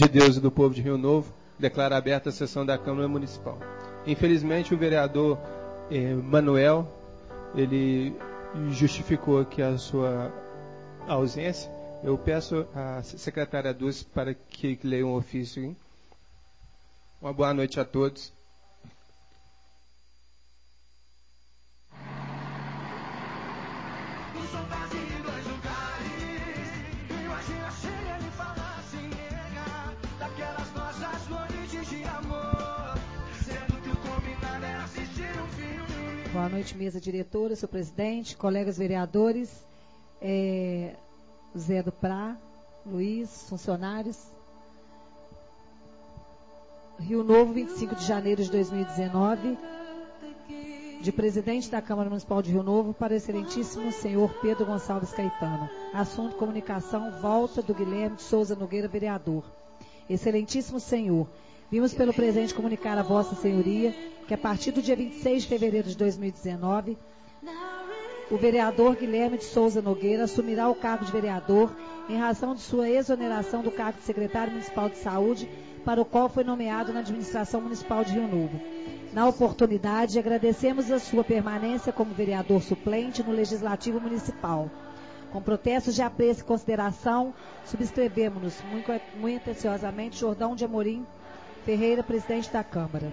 Deus e do povo de Rio Novo, declaro aberta a sessão da Câmara Municipal. Infelizmente, o vereador Manuel, ele justificou aqui a sua ausência. Eu peço à secretária Dulce para que leia um ofício. Hein? Uma boa noite a todos. Boa noite, mesa diretora, seu presidente, colegas vereadores, Zé do Prá, Luiz, funcionários. Rio Novo, 25 de janeiro de 2019, de presidente da Câmara Municipal de Rio Novo para o excelentíssimo senhor Pedro Gonçalves Caetano. Assunto: comunicação, volta do Guilherme de Souza Nogueira, vereador. Excelentíssimo senhor, vimos pelo presente comunicar a vossa senhoria que a partir do dia 26 de fevereiro de 2019, o vereador Guilherme de Souza Nogueira assumirá o cargo de vereador em razão de sua exoneração do cargo de secretário municipal de saúde, para o qual foi nomeado na administração municipal de Rio Novo. Na oportunidade, agradecemos a sua permanência como vereador suplente no Legislativo Municipal. Com protestos de apreço e consideração, subscrevemos-nos muito atenciosamente Jordão de Amorim Ferreira, presidente da Câmara.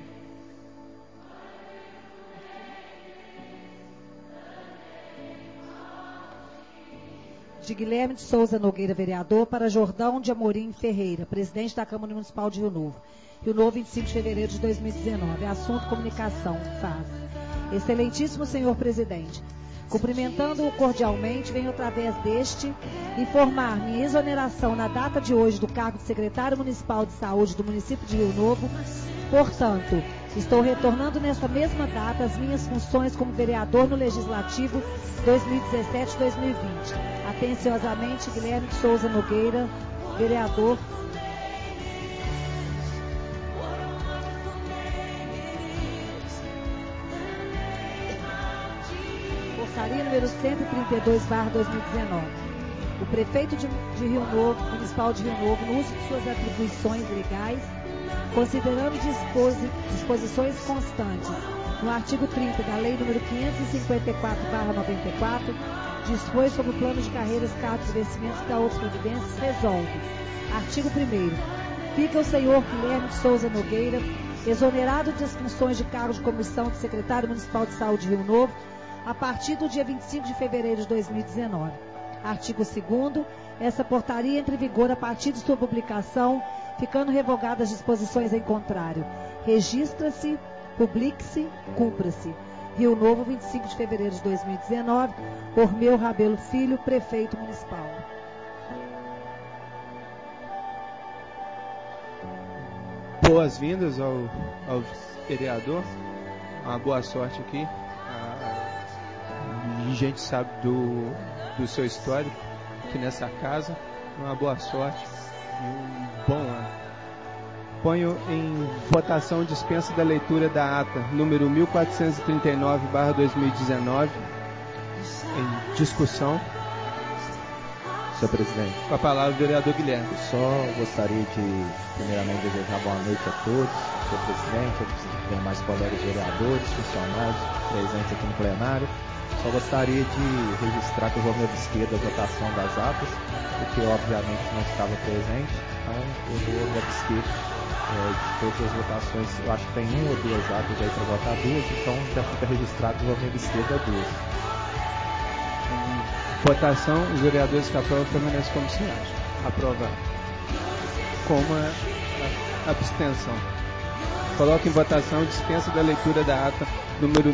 De Guilherme de Souza Nogueira, vereador, para Jordão de Amorim Ferreira, presidente da Câmara Municipal de Rio Novo. Rio Novo, 25 de fevereiro de 2019. Assunto: comunicação. Faz. Excelentíssimo senhor presidente, cumprimentando-o cordialmente, venho através deste informar minha exoneração na data de hoje do cargo de secretário municipal de saúde do município de Rio Novo. Portanto, estou retornando nesta mesma data às minhas funções como vereador no Legislativo 2017-2020. Atenciosamente, Guilherme de Souza Nogueira, vereador. Portaria número 132/2019. O prefeito de Rio Novo, municipal de Rio Novo, no uso de suas atribuições legais, considerando disposições constantes no artigo 30 da Lei nº 554/94, dispõe sobre o plano de carreiras, cargos e vencimentos da outras providências, resolve. Artigo 1º. Fica o senhor Guilherme de Souza Nogueira exonerado das funções de cargo de comissão de secretário municipal de saúde de Rio Novo a partir do dia 25 de fevereiro de 2019. Artigo 2º. Essa portaria entra em vigor a partir de sua publicação, ficando revogadas as disposições em contrário. Registra-se, publique-se, cumpra-se. Rio Novo, 25 de fevereiro de 2019, Ormeu Rabelo Filho, prefeito municipal. Boas-vindas ao vereador. Uma boa sorte aqui. A gente sabe do seu histórico aqui nessa casa. Uma boa sorte e um bom ano. Ponho em votação dispensa da leitura da ata número 1439/2019 em discussão. Senhor presidente, com a palavra o vereador Guilherme. Só gostaria de primeiramente desejar boa noite a todos, senhor presidente, aos demais colegas vereadores, funcionários presentes aqui no plenário. Só gostaria de registrar que eu vou me abster da votação das atas, porque obviamente não estava presente, então eu vou me abster de todas as votações. Eu acho que tem uma ou duas atas aí para votar, duas, então já fica registrado que eu vou me abster da duas. Votação, os vereadores que aprovam permanecem como se acha. Aprovado. Com uma abstenção. Coloco em votação dispensa da leitura da ata número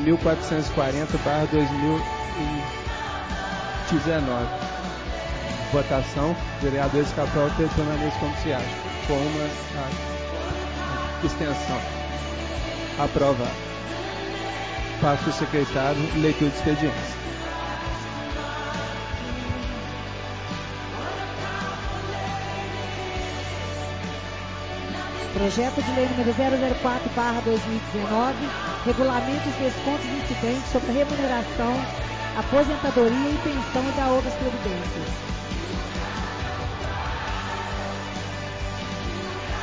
1440/2019. Votação, vereadores que aprovam permanecem como se acha. Com uma abstenção. Aprovado. Passo o secretário, leitura de expedientes. Projeto de lei número 004/2019, regulamento os descontos incidentes sobre a remuneração, aposentadoria e pensão e da outras providências.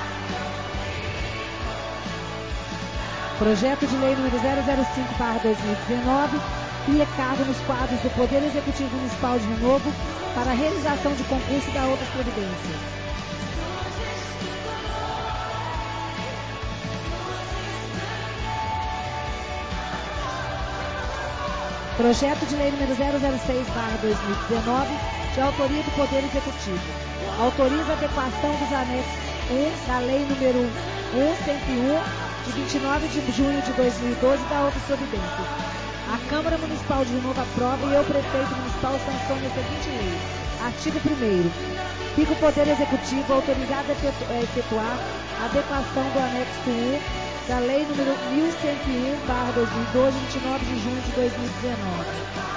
Projeto de lei número 005/2019 cria cargo nos quadros do Poder Executivo Municipal de Rio Novo para a realização de concurso da outras providências. Projeto de lei número 006/2019, de autoria do Poder Executivo. Autoriza a adequação dos anexos 1 da Lei número 1101, de 29 de junho de 2012, da outras providências. A Câmara Municipal de Rio Novo aprova e eu, prefeito municipal, sanciono a seguinte lei. Artigo 1º. Fica o Poder Executivo autorizado a efetuar a adequação do anexo 1 da Lei número 1101/2012, 29 de junho de 2019.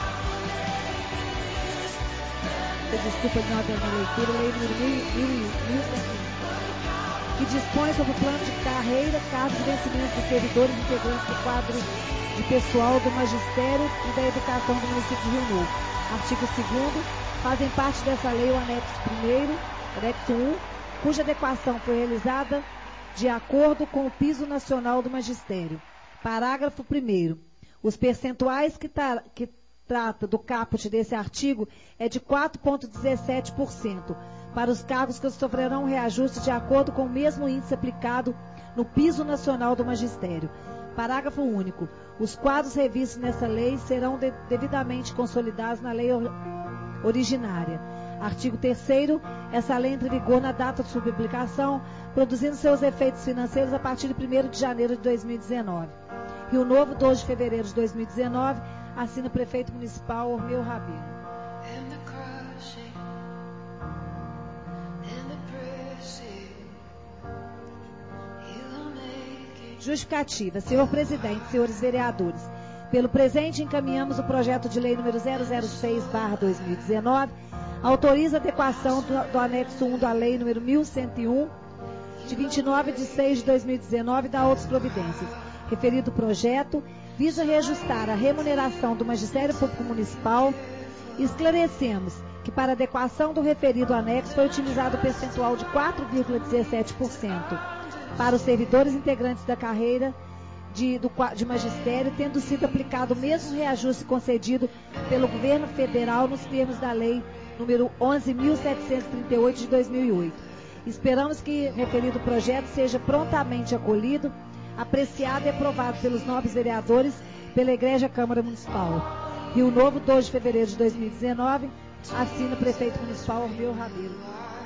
Desculpa de nota na leitura, Lei número 1101, que dispõe sobre o plano de carreira, cargos e vencimentos dos servidores integrantes do quadro de pessoal do Magistério e da Educação do município de Rio Novo. Artigo 2º. Fazem parte dessa lei o anexo 1º, anexo 1, cuja adequação foi realizada de acordo com o piso nacional do magistério. Parágrafo 1º. Os percentuais que trata do caput desse artigo é de 4,17% para os cargos que sofrerão reajuste de acordo com o mesmo índice aplicado no piso nacional do magistério. Parágrafo único. Os quadros revistos nessa lei serão devidamente consolidados na lei originária. Artigo 3º. Essa lei entra em vigor na data de sua publicação, produzindo seus efeitos financeiros a partir de 1º de janeiro de 2019. Rio Novo, 12 de fevereiro de 2019, assina o prefeito municipal Ormeu Rabelo. Justificativa. Senhor presidente, senhores vereadores, pelo presente encaminhamos o projeto de lei número 006/2019, autoriza a adequação do anexo 1 da lei número 1101, de 29 de 6 de 2019, da outras providências. Referido projeto visa reajustar a remuneração do Magistério Público Municipal. Esclarecemos que para adequação do referido anexo foi utilizado o percentual de 4,17% para os servidores integrantes da carreira de magistério, tendo sido aplicado o mesmo reajuste concedido pelo governo federal nos termos da lei número 11.738 de 2008. Esperamos que referido projeto seja prontamente acolhido, apreciado e aprovado pelos nobres vereadores, pela Igreja Câmara Municipal. Rio Novo, 2 de fevereiro de 2019, assina o prefeito municipal Ormeu Rabelo.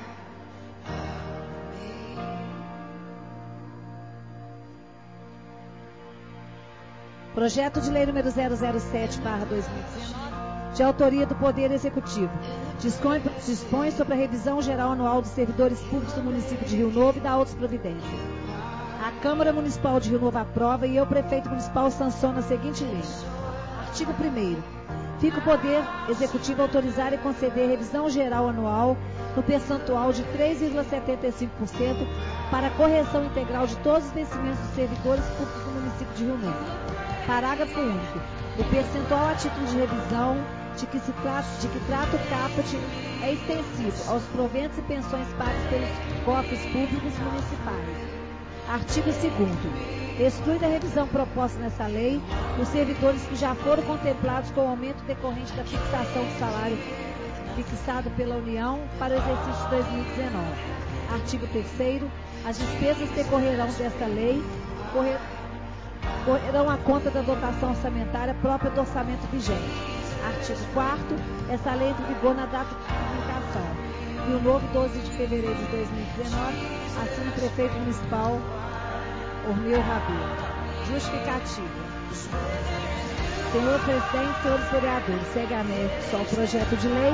Projeto de lei número 007/2019, de autoria do Poder Executivo. Dispõe sobre a revisão geral anual dos servidores públicos do município de Rio Novo e da outras providências. A Câmara Municipal de Rio Novo aprova e eu, prefeito municipal, sanciono a seguinte lei. Artigo 1º. Fica o Poder Executivo autorizar e conceder revisão geral anual no percentual de 3,75% para a correção integral de todos os vencimentos dos servidores públicos do município de Rio Novo. Parágrafo único. O percentual a título de revisão de que trata o caput é extensivo aos proventos e pensões pagas pelos cofres públicos municipais. Artigo 2º. Exclui da revisão proposta nessa lei os servidores que já foram contemplados com o aumento decorrente da fixação do salário fixado pela União para o exercício de 2019. Artigo 3º. As despesas decorrerão desta lei correrão à conta da dotação orçamentária própria do orçamento vigente. Artigo 4º. Essa lei entra em vigor na data de publicação. Rio Novo, 12 de fevereiro de 2019, assina o prefeito municipal Ormeu Rabelo. Justificativa. Senhor presidente, senhores vereadores, segue anexo ao projeto de lei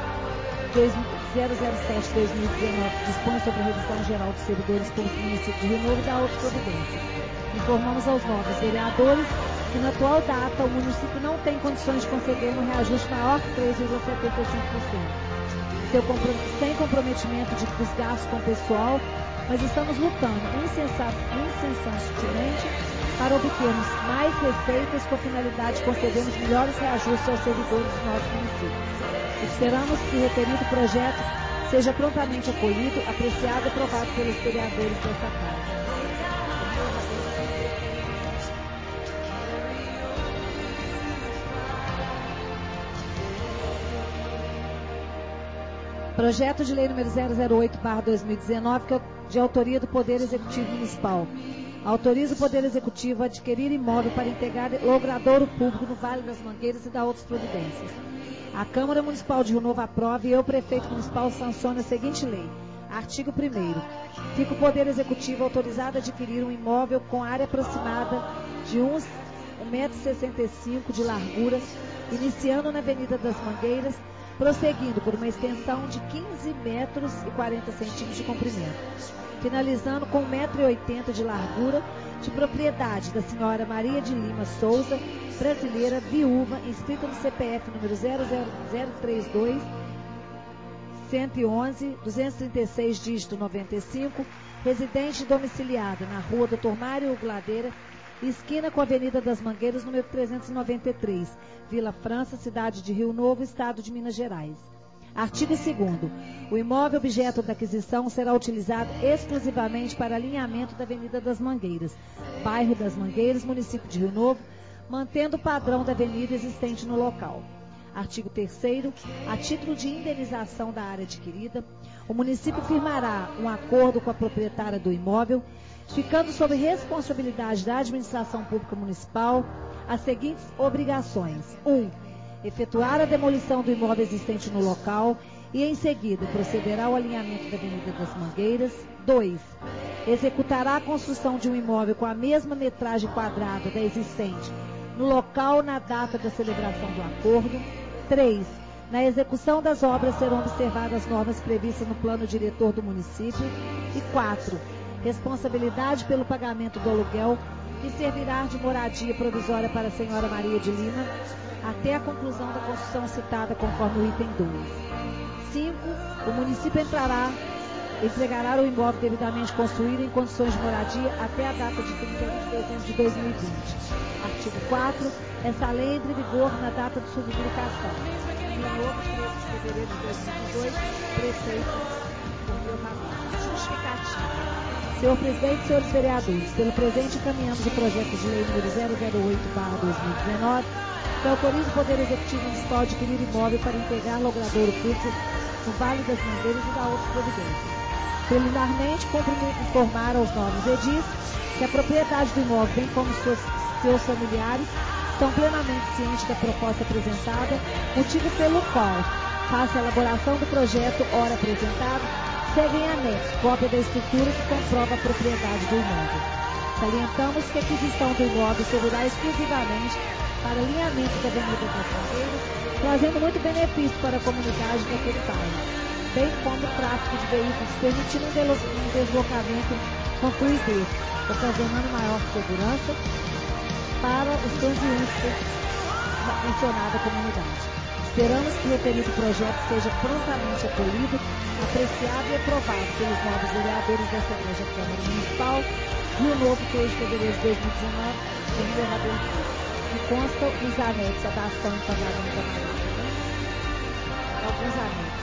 007/2019, que dispõe sobre a revisão geral dos servidores públicos do município de Rio Novo e da outras providências. Informamos aos nobres vereadores que na atual data o município não tem condições de conceder um reajuste maior que 3,75%. Sem comprometimento dos gastos com o pessoal, mas estamos lutando incessantemente para obtermos mais receitas com a finalidade de concedermos melhores reajustes aos servidores do nosso município. Esperamos que o referido projeto seja prontamente acolhido, apreciado e aprovado pelos vereadores desta casa. Projeto de lei número 008/2019, que é de autoria do Poder Executivo Municipal. Autoriza o Poder Executivo a adquirir imóvel para integrar logradouro público no Vale das Mangueiras e dar outras providências. A Câmara Municipal de Rio Novo aprova e eu, prefeito municipal, sanciono a seguinte lei. Artigo 1º. Fica o Poder Executivo autorizado a adquirir um imóvel com área aproximada de 1,65 m de largura, iniciando na Avenida das Mangueiras, prosseguindo por uma extensão de 15 metros e 40 centímetros de comprimento, finalizando com 1,80 m de largura, de propriedade da senhora Maria de Lima Souza, brasileira, viúva, inscrita no CPF número 00032 111 236 dígito 95, residente domiciliada na rua Dr. Mário Gladeira, esquina com a Avenida das Mangueiras, número 393, Vila França, cidade de Rio Novo, estado de Minas Gerais. Artigo 2º. O imóvel objeto da aquisição será utilizado exclusivamente para alinhamento da Avenida das Mangueiras, bairro das Mangueiras, município de Rio Novo, mantendo o padrão da avenida existente no local. Artigo 3º. A título de indenização da área adquirida, o município firmará um acordo com a proprietária do imóvel, ficando sob responsabilidade da administração pública municipal as seguintes obrigações. 1. Efetuar a demolição do imóvel existente no local e, em seguida, procederá ao alinhamento da Avenida das Mangueiras. 2. Executará a construção de um imóvel com a mesma metragem quadrada da existente no local na data da celebração do acordo. 3. Na execução das obras serão observadas as normas previstas no plano diretor do município. E 4. Responsabilidade pelo pagamento do aluguel que servirá de moradia provisória para a senhora Maria de Lima até a conclusão da construção citada conforme o item 2. 5. O município entregará o imóvel devidamente construído em condições de moradia até a data de 31 de dezembro de 2020. Artigo 4. Essa lei entra em vigor na data de sua publicação. Rio Novo, 13 de fevereiro de 2018, prefeito Romeu Rabelo. Justificativa. Senhor presidente, senhores vereadores, pelo presente encaminhamos o projeto de lei número 008/2019, que autoriza o Poder Executivo Municipal a adquirir imóvel para integrar logradouro público no Vale das Mangueiras e dar outras providências. Preliminarmente, cumpre-me informar aos novos edis que a propriedade do imóvel, bem como seus familiares, estão plenamente cientes da proposta apresentada, motivo pelo qual, face à elaboração do projeto ora apresentado, segue em anexo cópia da escritura que comprova a propriedade do imóvel. Salientamos que a aquisição do imóvel servirá exclusivamente para alinhamento da Avenida das Mangueiras, trazendo muito benefício para a comunidade daquele bairro, bem como o tráfego de veículos, permitindo um deslocamento com fluidez, ocasionando maior segurança para os transeuntes da mencionada comunidade. Esperamos que o referido projeto seja prontamente acolhido, apreciado e aprovado pelos novos vereadores desta igreja Câmara Municipal, Rio Novo, 3 de fevereiro de 2019, em Romeu Rabelo, que constam os anexos a dação e pagamento da Maria. Alguns anexos.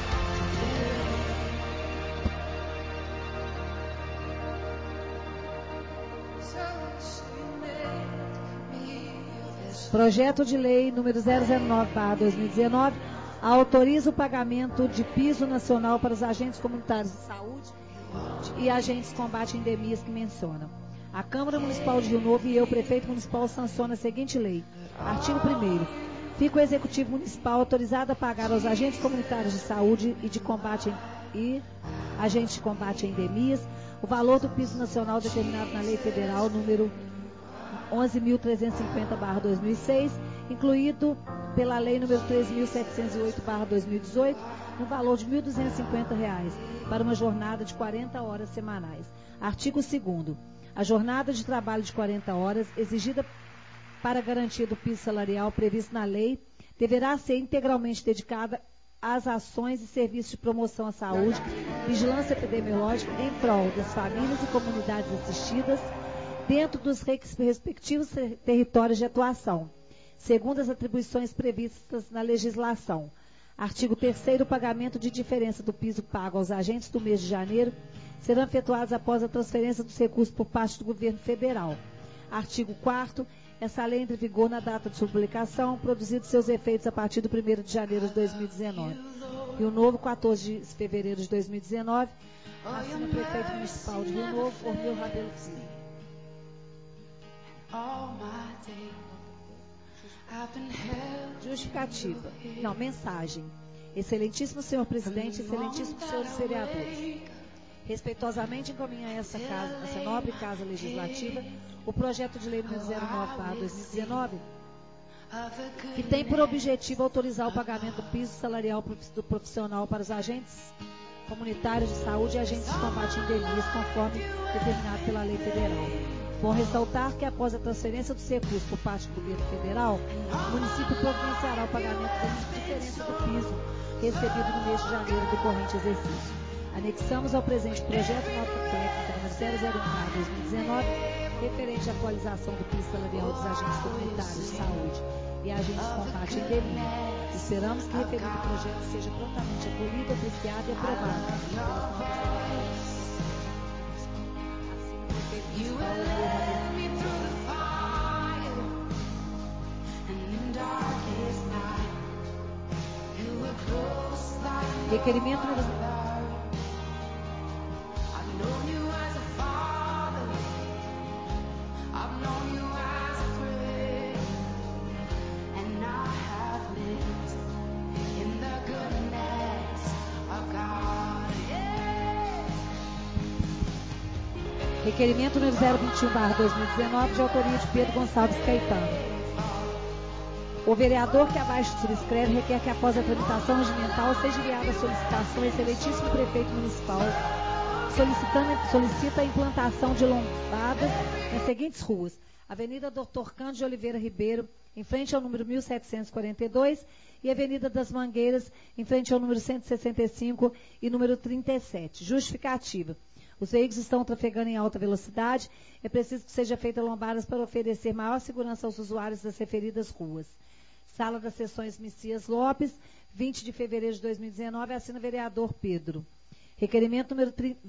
Projeto de lei número 009/2019 autoriza o pagamento de piso nacional para os agentes comunitários de saúde e agentes de combate a endemias que mencionam. A Câmara Municipal de Rio Novo e eu, prefeito municipal, sanciona a seguinte lei. Artigo 1º. Fica o Executivo Municipal autorizado a pagar aos agentes comunitários de saúde e agentes de combate a endemias o valor do piso nacional determinado na Lei Federal número 11.350/2006, incluído pela Lei número 13.708/2018, no valor de R$ 1.250, para uma jornada de 40 horas semanais. Artigo 2º. A jornada de trabalho de 40 horas, exigida para garantia do piso salarial previsto na lei, deverá ser integralmente dedicada às ações e serviços de promoção à saúde, vigilância epidemiológica em prol das famílias e comunidades assistidas, dentro dos respectivos territórios de atuação, segundo as atribuições previstas na legislação. Artigo 3º. O pagamento de diferença do piso pago aos agentes do mês de janeiro serão efetuados após a transferência dos recursos por parte do governo federal. Artigo 4º. Essa lei entra em vigor na data de sua publicação, produzindo seus efeitos a partir do 1º de janeiro de 2019. E o novo, 14 de fevereiro de 2019, assina o prefeito municipal de Rio Novo, Ormil Rabelo Filho. Justificativa. Não, mensagem. Excelentíssimo senhor presidente, excelentíssimos senhores vereadores. Respeitosamente encaminha essa nobre casa legislativa, o projeto de lei número 09/2019, que tem por objetivo autorizar o pagamento do piso salarial do profissional para os agentes comunitários de saúde e agentes de combate a endemias, conforme determinado pela lei federal. Bom ressaltar que após a transferência dos recursos por parte do governo federal, o município providenciará o pagamento da diferença do piso recebido no mês de janeiro do corrente exercício. Anexamos ao presente projeto nota técnica número 001/2019, referente à atualização do piso salarial dos agentes comunitários de saúde e agentes de combate à endemia. Esperamos que o referido projeto seja prontamente acolhido, apreciado e aprovado pelas novas autoridades. Assim, o prefeito municipal requerimento número Requerimento número 021/2019, de autoria de Pedro Gonçalves Caetano. O vereador que abaixo subscreve requer que após a tramitação regimental seja enviada a solicitação ao excelentíssimo prefeito municipal, solicita a implantação de lombadas nas seguintes ruas: Avenida Dr. Cândido de Oliveira Ribeiro, em frente ao número 1742, e Avenida das Mangueiras, em frente ao número 165 e número 37. Justificativa. Os veículos estão trafegando em alta velocidade, é preciso que seja feita lombadas para oferecer maior segurança aos usuários das referidas ruas. Sala das Sessões Messias Lopes, 20 de fevereiro de 2019, assina o vereador Pedro. Requerimento número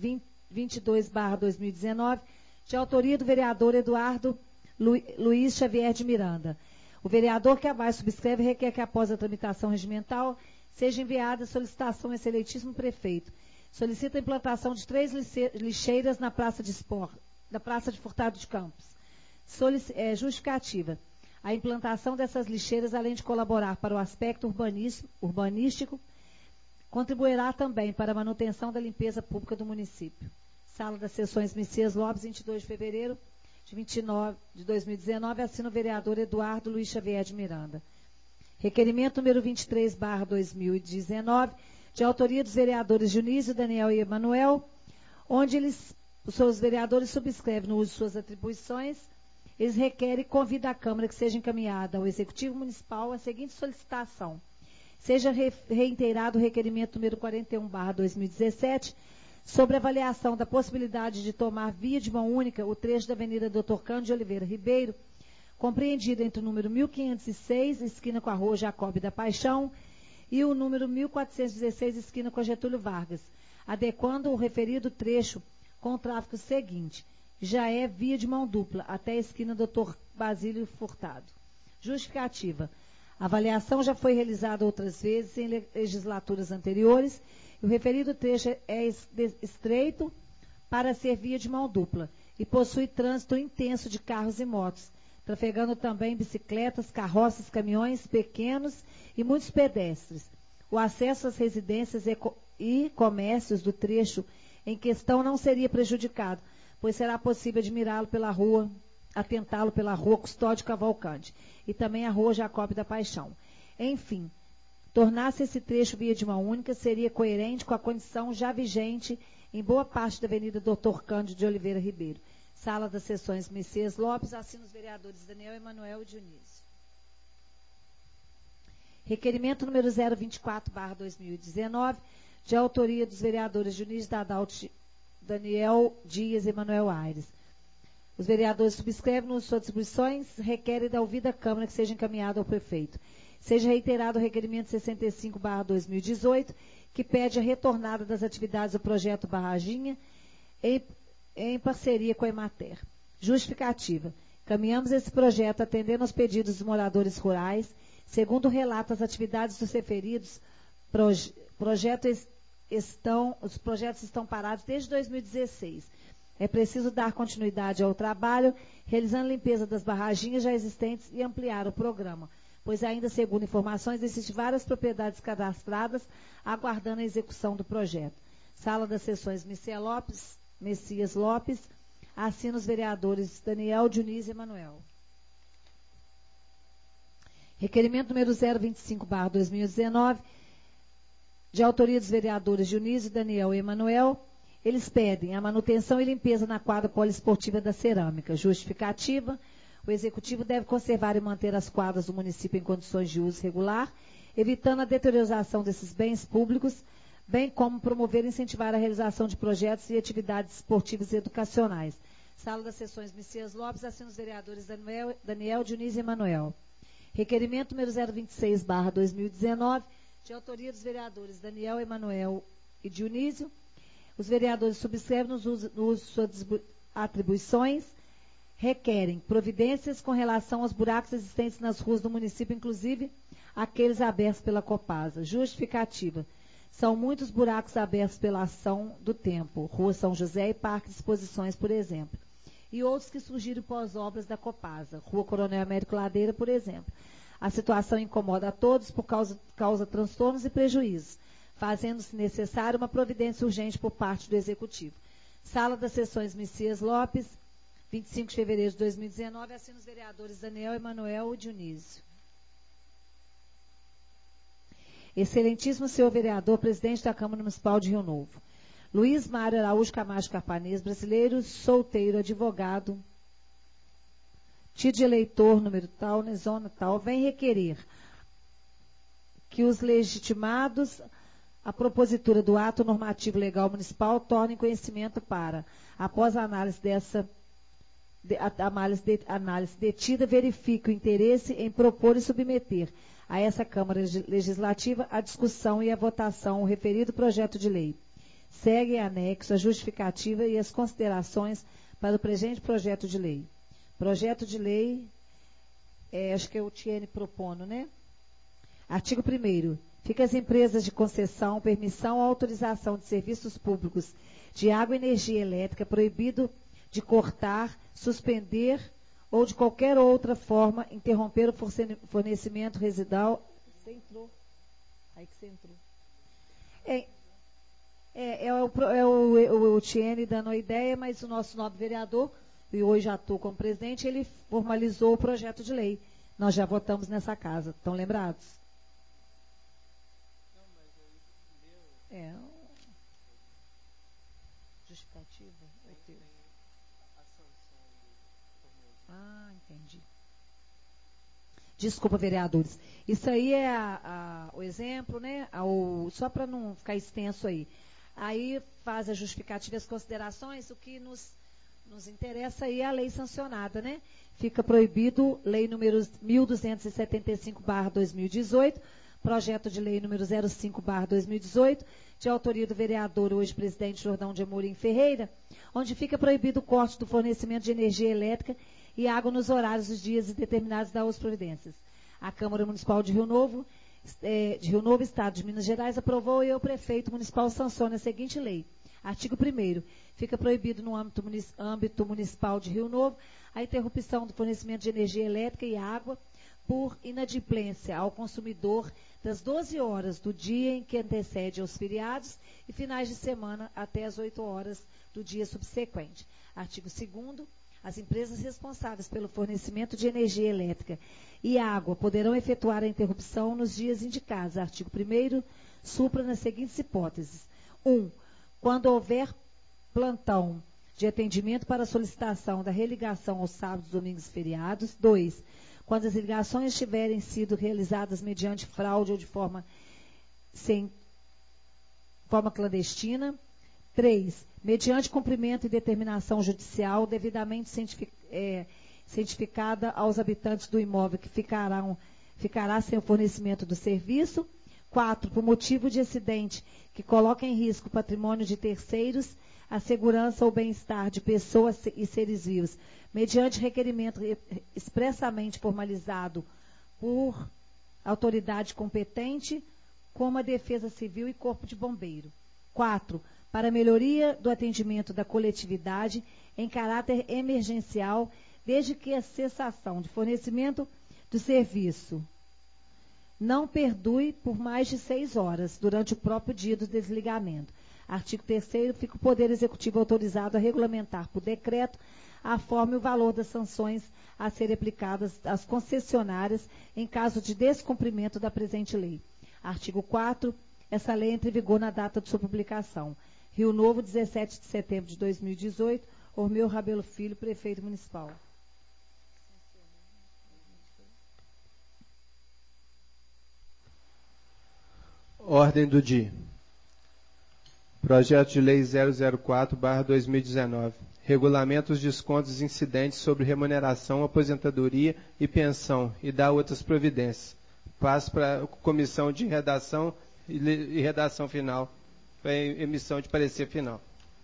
22/2019, de autoria do vereador Eduardo Luiz Xavier de Miranda. O vereador que abaixo subscreve requer que após a tramitação regimental seja enviada a solicitação ao excelentíssimo prefeito. Solicita a implantação de 3 lixeiras na Praça de Furtado de Campos. Justificativa. A implantação dessas lixeiras, além de colaborar para o aspecto urbanístico, contribuirá também para a manutenção da limpeza pública do município. Sala das Sessões Messias Lopes, 22 de fevereiro de 2019, assina o vereador Eduardo Luiz Xavier de Miranda. Requerimento número 23/2019, de autoria dos vereadores Dionísio, Daniel e Emanuel, onde os seus vereadores subscrevem no uso de suas atribuições, eles requerem e convidam a Câmara que seja encaminhada ao Executivo Municipal a seguinte solicitação: seja reiterado o requerimento número 41/2017, sobre avaliação da possibilidade de tomar via de mão única o trecho da Avenida Dr. Cândido de Oliveira Ribeiro, compreendido entre o número 1506, esquina com a Rua Jacob da Paixão, e o número 1416, esquina com a Getúlio Vargas, adequando o referido trecho com o tráfego seguinte: já é via de mão dupla, até a esquina Dr. Basílio Furtado. Justificativa. A avaliação já foi realizada outras vezes em legislaturas anteriores, e o referido trecho é estreito para ser via de mão dupla e possui trânsito intenso de carros e motos, trafegando também bicicletas, carroças, caminhões pequenos e muitos pedestres. O acesso às residências e comércios do trecho em questão não seria prejudicado, pois será possível admirá-lo pela rua, atentá-lo pela Rua Custódio Cavalcante e também a Rua Jacob da Paixão. Enfim, tornar-se esse trecho via de mão única seria coerente com a condição já vigente em boa parte da Avenida Dr. Cândido de Oliveira Ribeiro. Sala das Sessões Messias Lopes, assina os vereadores Daniel, Emanuel e Dionísio. Requerimento número 024/2019, de autoria dos vereadores Dionísio Dadalt, Daniel Dias e Emanuel Aires. Os vereadores subscrevem nas suas atribuições, requerem da ouvida Câmara que seja encaminhado ao prefeito. Seja reiterado o requerimento 65/2018, que pede a retornada das atividades do projeto Barraginha em parceria com a Emater. Justificativa. Caminhamos esse projeto atendendo aos pedidos dos moradores rurais. Segundo o relato, as atividades dos referidos os projetos estão parados desde 2016. É preciso dar continuidade ao trabalho, realizando limpeza das barraginhas já existentes e ampliar o programa, pois ainda, segundo informações, existem várias propriedades cadastradas aguardando a execução do projeto. Sala das Sessões Messias Lopes, assina os vereadores Daniel, Dionísio e Emanuel. Requerimento número 025/2019, de autoria dos vereadores Dionísio, Daniel e Emanuel. Eles pedem a manutenção e limpeza na quadra poliesportiva da Cerâmica. Justificativa: o Executivo deve conservar e manter as quadras do município em condições de uso regular, evitando a deterioração desses bens públicos, bem como promover e incentivar a realização de projetos e atividades esportivas e educacionais. Sala das Sessões Messias Lopes, assina os vereadores Daniel, Dionísio e Emanuel. Requerimento número 026/2019, de autoria dos vereadores Daniel, Emanuel e Dionísio. Os vereadores subscrevem no uso de suas atribuições, requerem providências com relação aos buracos existentes nas ruas do município, inclusive aqueles abertos pela Copasa. Justificativa: são muitos buracos abertos pela ação do tempo, Rua São José e Parque de Exposições, por exemplo, e outros que surgiram pós-obras da Copasa, Rua Coronel Américo Ladeira, por exemplo. A situação incomoda a todos por causa transtornos e prejuízos, fazendo-se necessária uma providência urgente por parte do Executivo. Sala das Sessões Messias Lopes, 25 de fevereiro de 2019, assina os vereadores Daniel, Emanuel e Dionísio. Excelentíssimo senhor vereador, presidente da Câmara Municipal de Rio Novo. Luiz Mário Araújo Camacho Carpanês, brasileiro, solteiro, advogado, título de eleitor, número tal, na zona tal, vem requerer que os legitimados a propositura do ato normativo legal municipal tornem conhecimento para, após a análise análise detida, verifique o interesse em propor e submeter a essa Câmara Legislativa a discussão e a votação o referido projeto de lei. Segue em anexo a justificativa e as considerações para o presente projeto de lei. Projeto de lei, acho que é o Tiene propondo, né? Artigo 1º. Fica as empresas de concessão, permissão ou autorização de serviços públicos de água e energia elétrica proibido de cortar, suspender ou de qualquer outra forma interromper o fornecimento residual. Você entrou. Aí que você entrou. O Tiene dando a ideia, mas o nosso nobre vereador, e hoje atua como presidente, ele formalizou o projeto de lei. Nós já votamos nessa casa. Estão lembrados? Justificativa? Entendi. Desculpa, vereadores. Isso aí é o exemplo, né? Só para não ficar extenso aí. Aí faz a justificativa e as considerações. O que nos interessa aí é a lei sancionada, né? Fica proibido lei número 1275/2018, projeto de lei número 05/2018, de autoria do vereador, hoje presidente Jordão de Amorim Ferreira, onde fica proibido o corte do fornecimento de energia elétrica e água nos horários dos dias determinados das providências. A Câmara Municipal de Rio Novo, Estado de Minas Gerais, aprovou e o prefeito municipal sanciona a seguinte lei. Artigo 1º. Fica proibido no âmbito municipal de Rio Novo a interrupção do fornecimento de energia elétrica e água por inadimplência ao consumidor das 12 horas do dia em que antecede aos feriados e finais de semana até as 8 horas do dia subsequente. Artigo 2º. As empresas responsáveis pelo fornecimento de energia elétrica e água poderão efetuar a interrupção nos dias indicados. Artigo 1º. Supra nas seguintes hipóteses. 1. Quando houver plantão de atendimento para solicitação da religação aos sábados, domingos e feriados. 2. Quando as ligações tiverem sido realizadas mediante fraude ou de forma clandestina. 3. Mediante cumprimento e determinação judicial devidamente cientificada aos habitantes do imóvel que ficará sem o fornecimento do serviço. 4. Por motivo de acidente que coloca em risco o patrimônio de terceiros, a segurança ou bem-estar de pessoas e seres vivos, mediante requerimento expressamente formalizado por autoridade competente, como a Defesa Civil e Corpo de Bombeiro. 4. Para melhoria do atendimento da coletividade em caráter emergencial, desde que a cessação de fornecimento do serviço não perdure por mais de 6 horas durante o próprio dia do desligamento. Artigo 3º, fica o Poder Executivo autorizado a regulamentar por decreto a forma e o valor das sanções a serem aplicadas às concessionárias em caso de descumprimento da presente lei. Artigo 4º, essa lei entra em vigor na data de sua publicação. Rio Novo, 17 de setembro de 2018, Ormeu Rabelo Filho, Prefeito Municipal. Ordem do dia. Projeto de Lei 004/2019. Regulamenta os descontos incidentes sobre remuneração, aposentadoria e pensão e dá outras providências. Passo para a comissão de redação e redação final, para emissão de parecer final.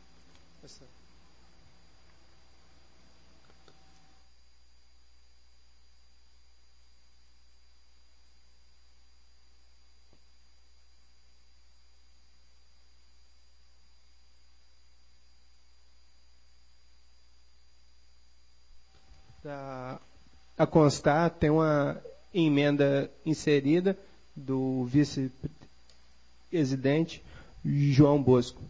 A constar, tem uma emenda inserida do vice-presidente João Bosco.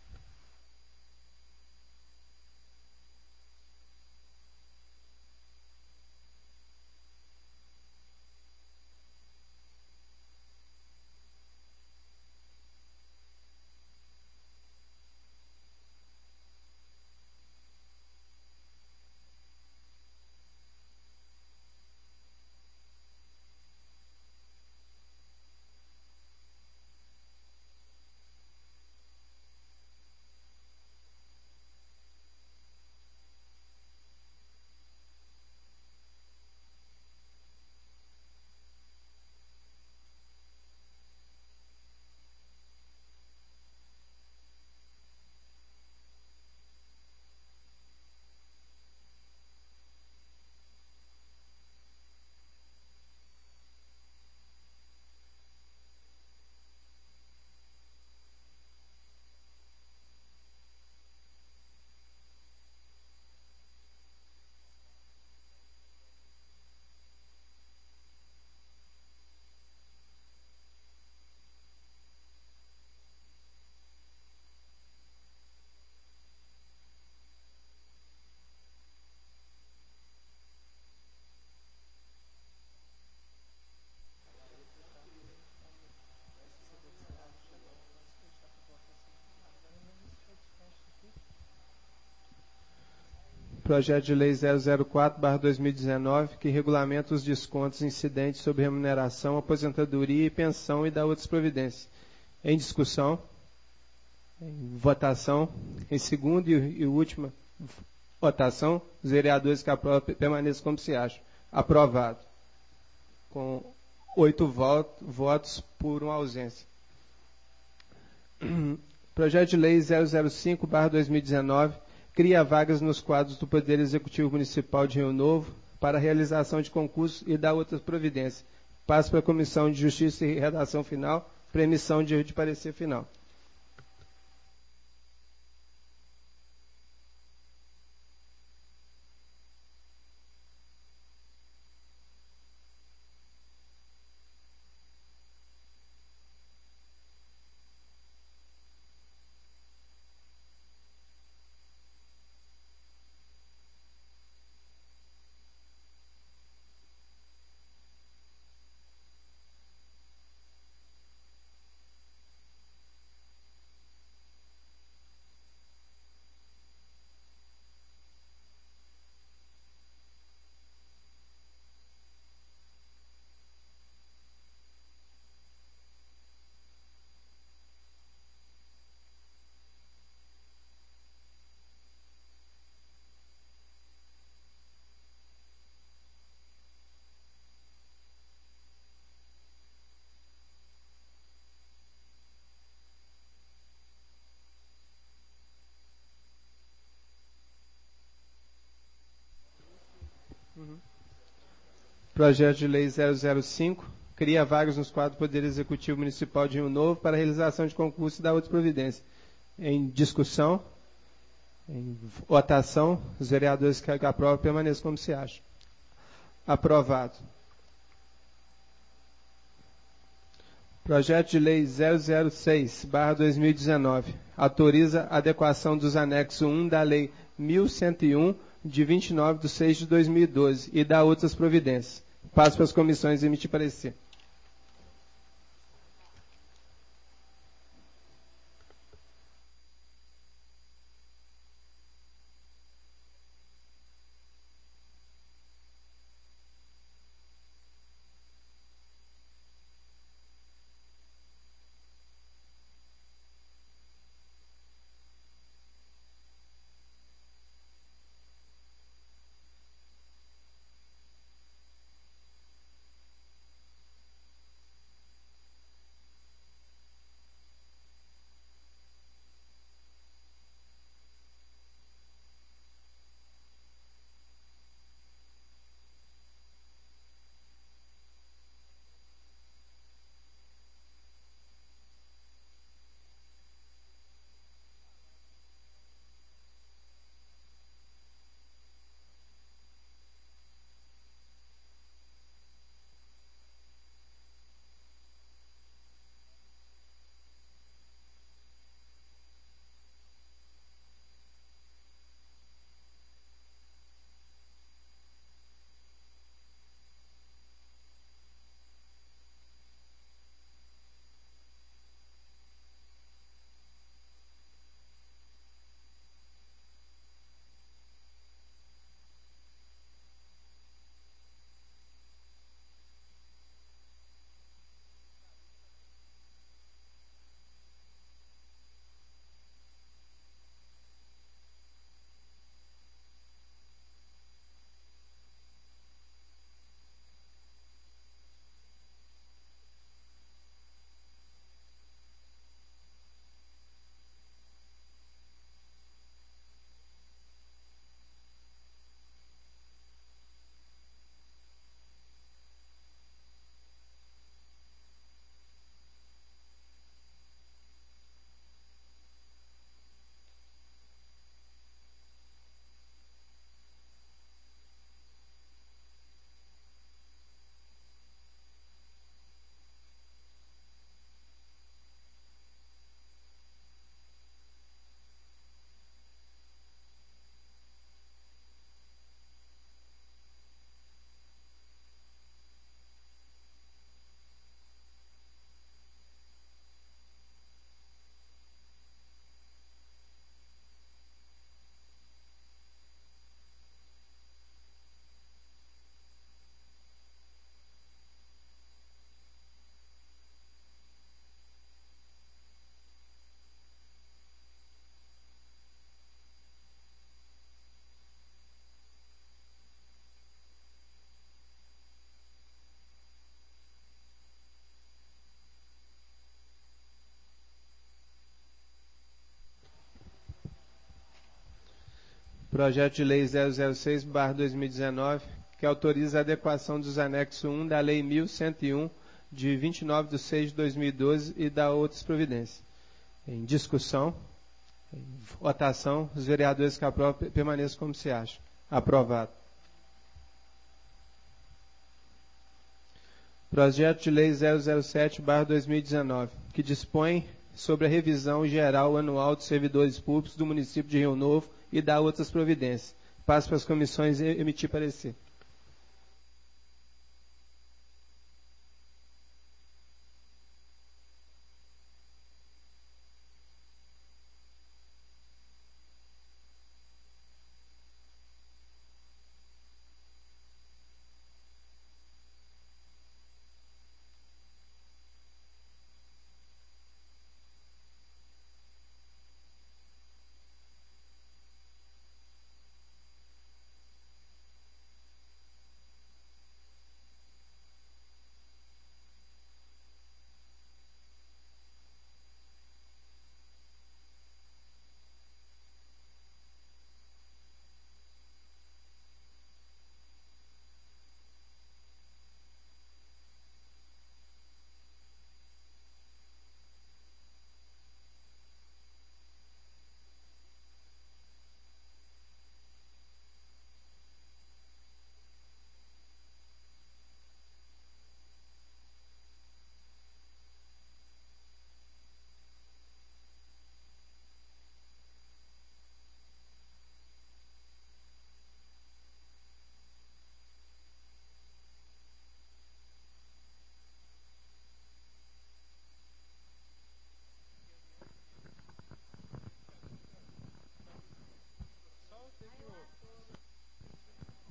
Projeto de Lei 004/2019, que regulamenta os descontos incidentes sobre remuneração, aposentadoria e pensão e dá outras providências. Em discussão, em votação, em segunda e última votação, os vereadores que aprovam permaneçam como se acham. Aprovado. Com 8 votos por uma ausência. Projeto de Lei 005/2019, cria vagas nos quadros do Poder Executivo Municipal de Rio Novo para a realização de concursos e dá outras providências. Passo para a Comissão de Justiça e Redação Final, para emissão de parecer final. Projeto de Lei 005 cria vagas nos quadros do Poder Executivo Municipal de Rio Novo para a realização de concurso e da outra providência. Em discussão, em votação, os vereadores que aprovam permaneçam como se acha. Aprovado. Projeto de Lei 006/2019 autoriza a adequação dos anexos 1 da Lei 1101, de 29/6/2012, e da outras providências. Passo para as comissões emitir parecer. Projeto de Lei 006/2019, que autoriza a adequação dos anexos 1 da Lei 1101, de 29/6/2012, e da outras providências. Em discussão, em votação, os vereadores que aprovam permaneçam como se acha. Aprovado. Projeto de Lei 007/2019, que dispõe sobre a revisão geral anual dos servidores públicos do município de Rio Novo e dá outras providências. Passo para as comissões emitir parecer.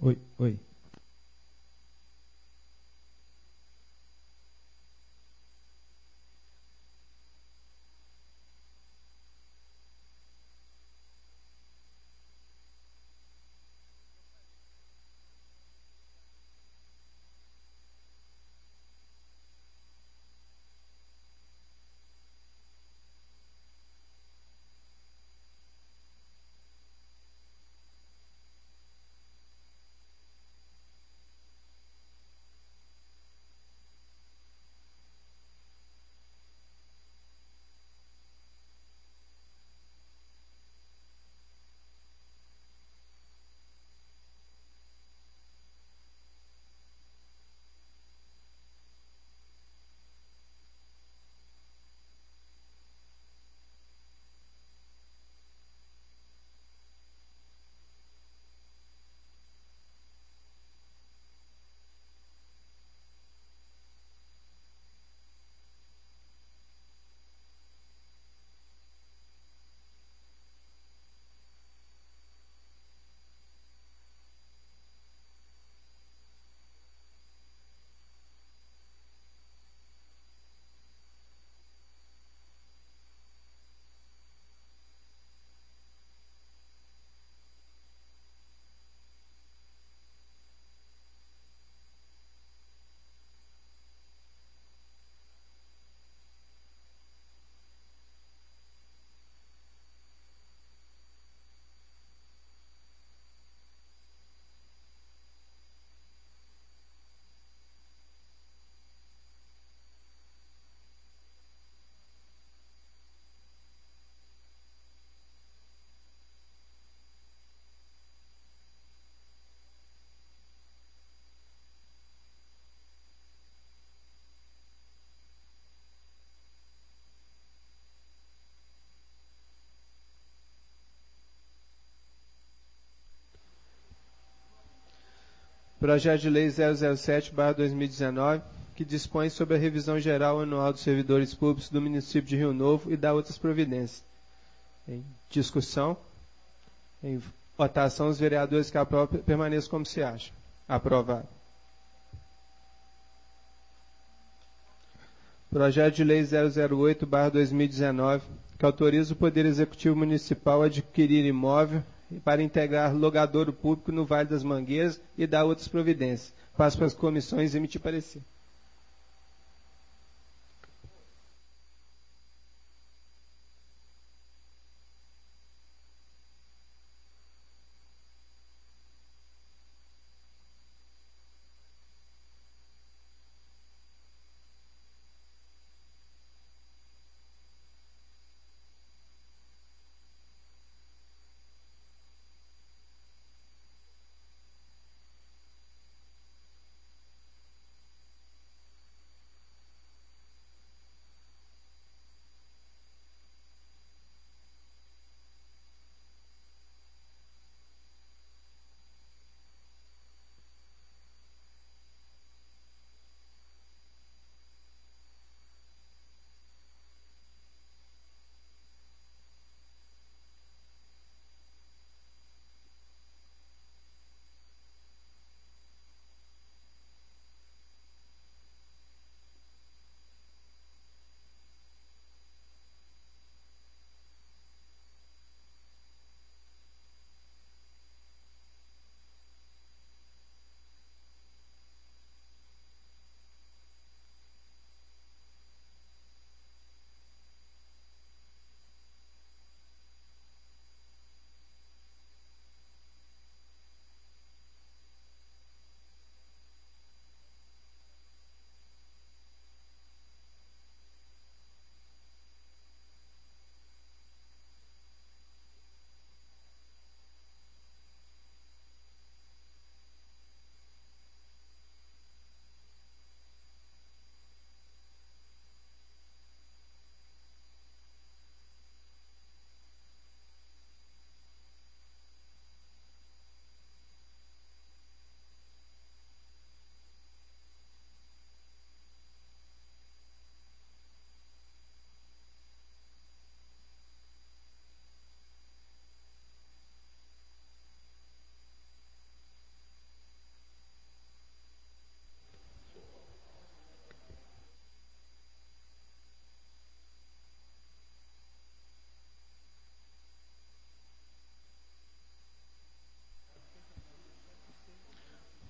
Oi. Projeto de Lei 007/2019, que dispõe sobre a revisão geral anual dos servidores públicos do município de Rio Novo e dá outras providências. Em discussão, em votação, os vereadores que aprovam permaneçam como se acha. Aprovado. Projeto de Lei 008/2019, que autoriza o Poder Executivo Municipal a adquirir imóvel para integrar logadouro público no Vale das Mangueiras e dar outras providências. Passo para as comissões emitir parecer.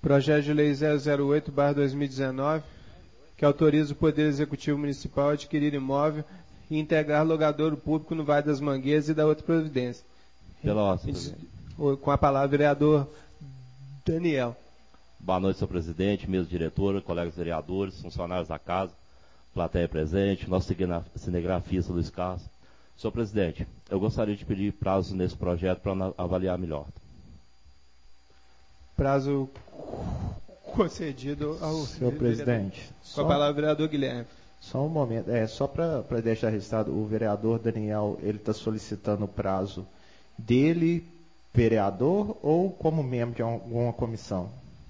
Projeto de Lei 008/2019, que autoriza o Poder Executivo Municipal a adquirir imóvel e integrar logadouro público no Vale das Mangueiras e da outra providência. Pela ordem, presidente. Com a palavra, vereador Daniel. Boa noite, senhor presidente, mesa diretora, colegas vereadores, funcionários da casa, plateia presente, nosso cinegrafista Luiz Carlos. Senhor presidente, eu gostaria de pedir prazo nesse projeto para avaliar melhor. Prazo concedido ao senhor presidente. Com a palavra, vereador Guilherme. Só um momento, só para deixar registrado, o vereador Daniel, ele está solicitando o prazo dele, vereador, ou como membro de alguma comissão?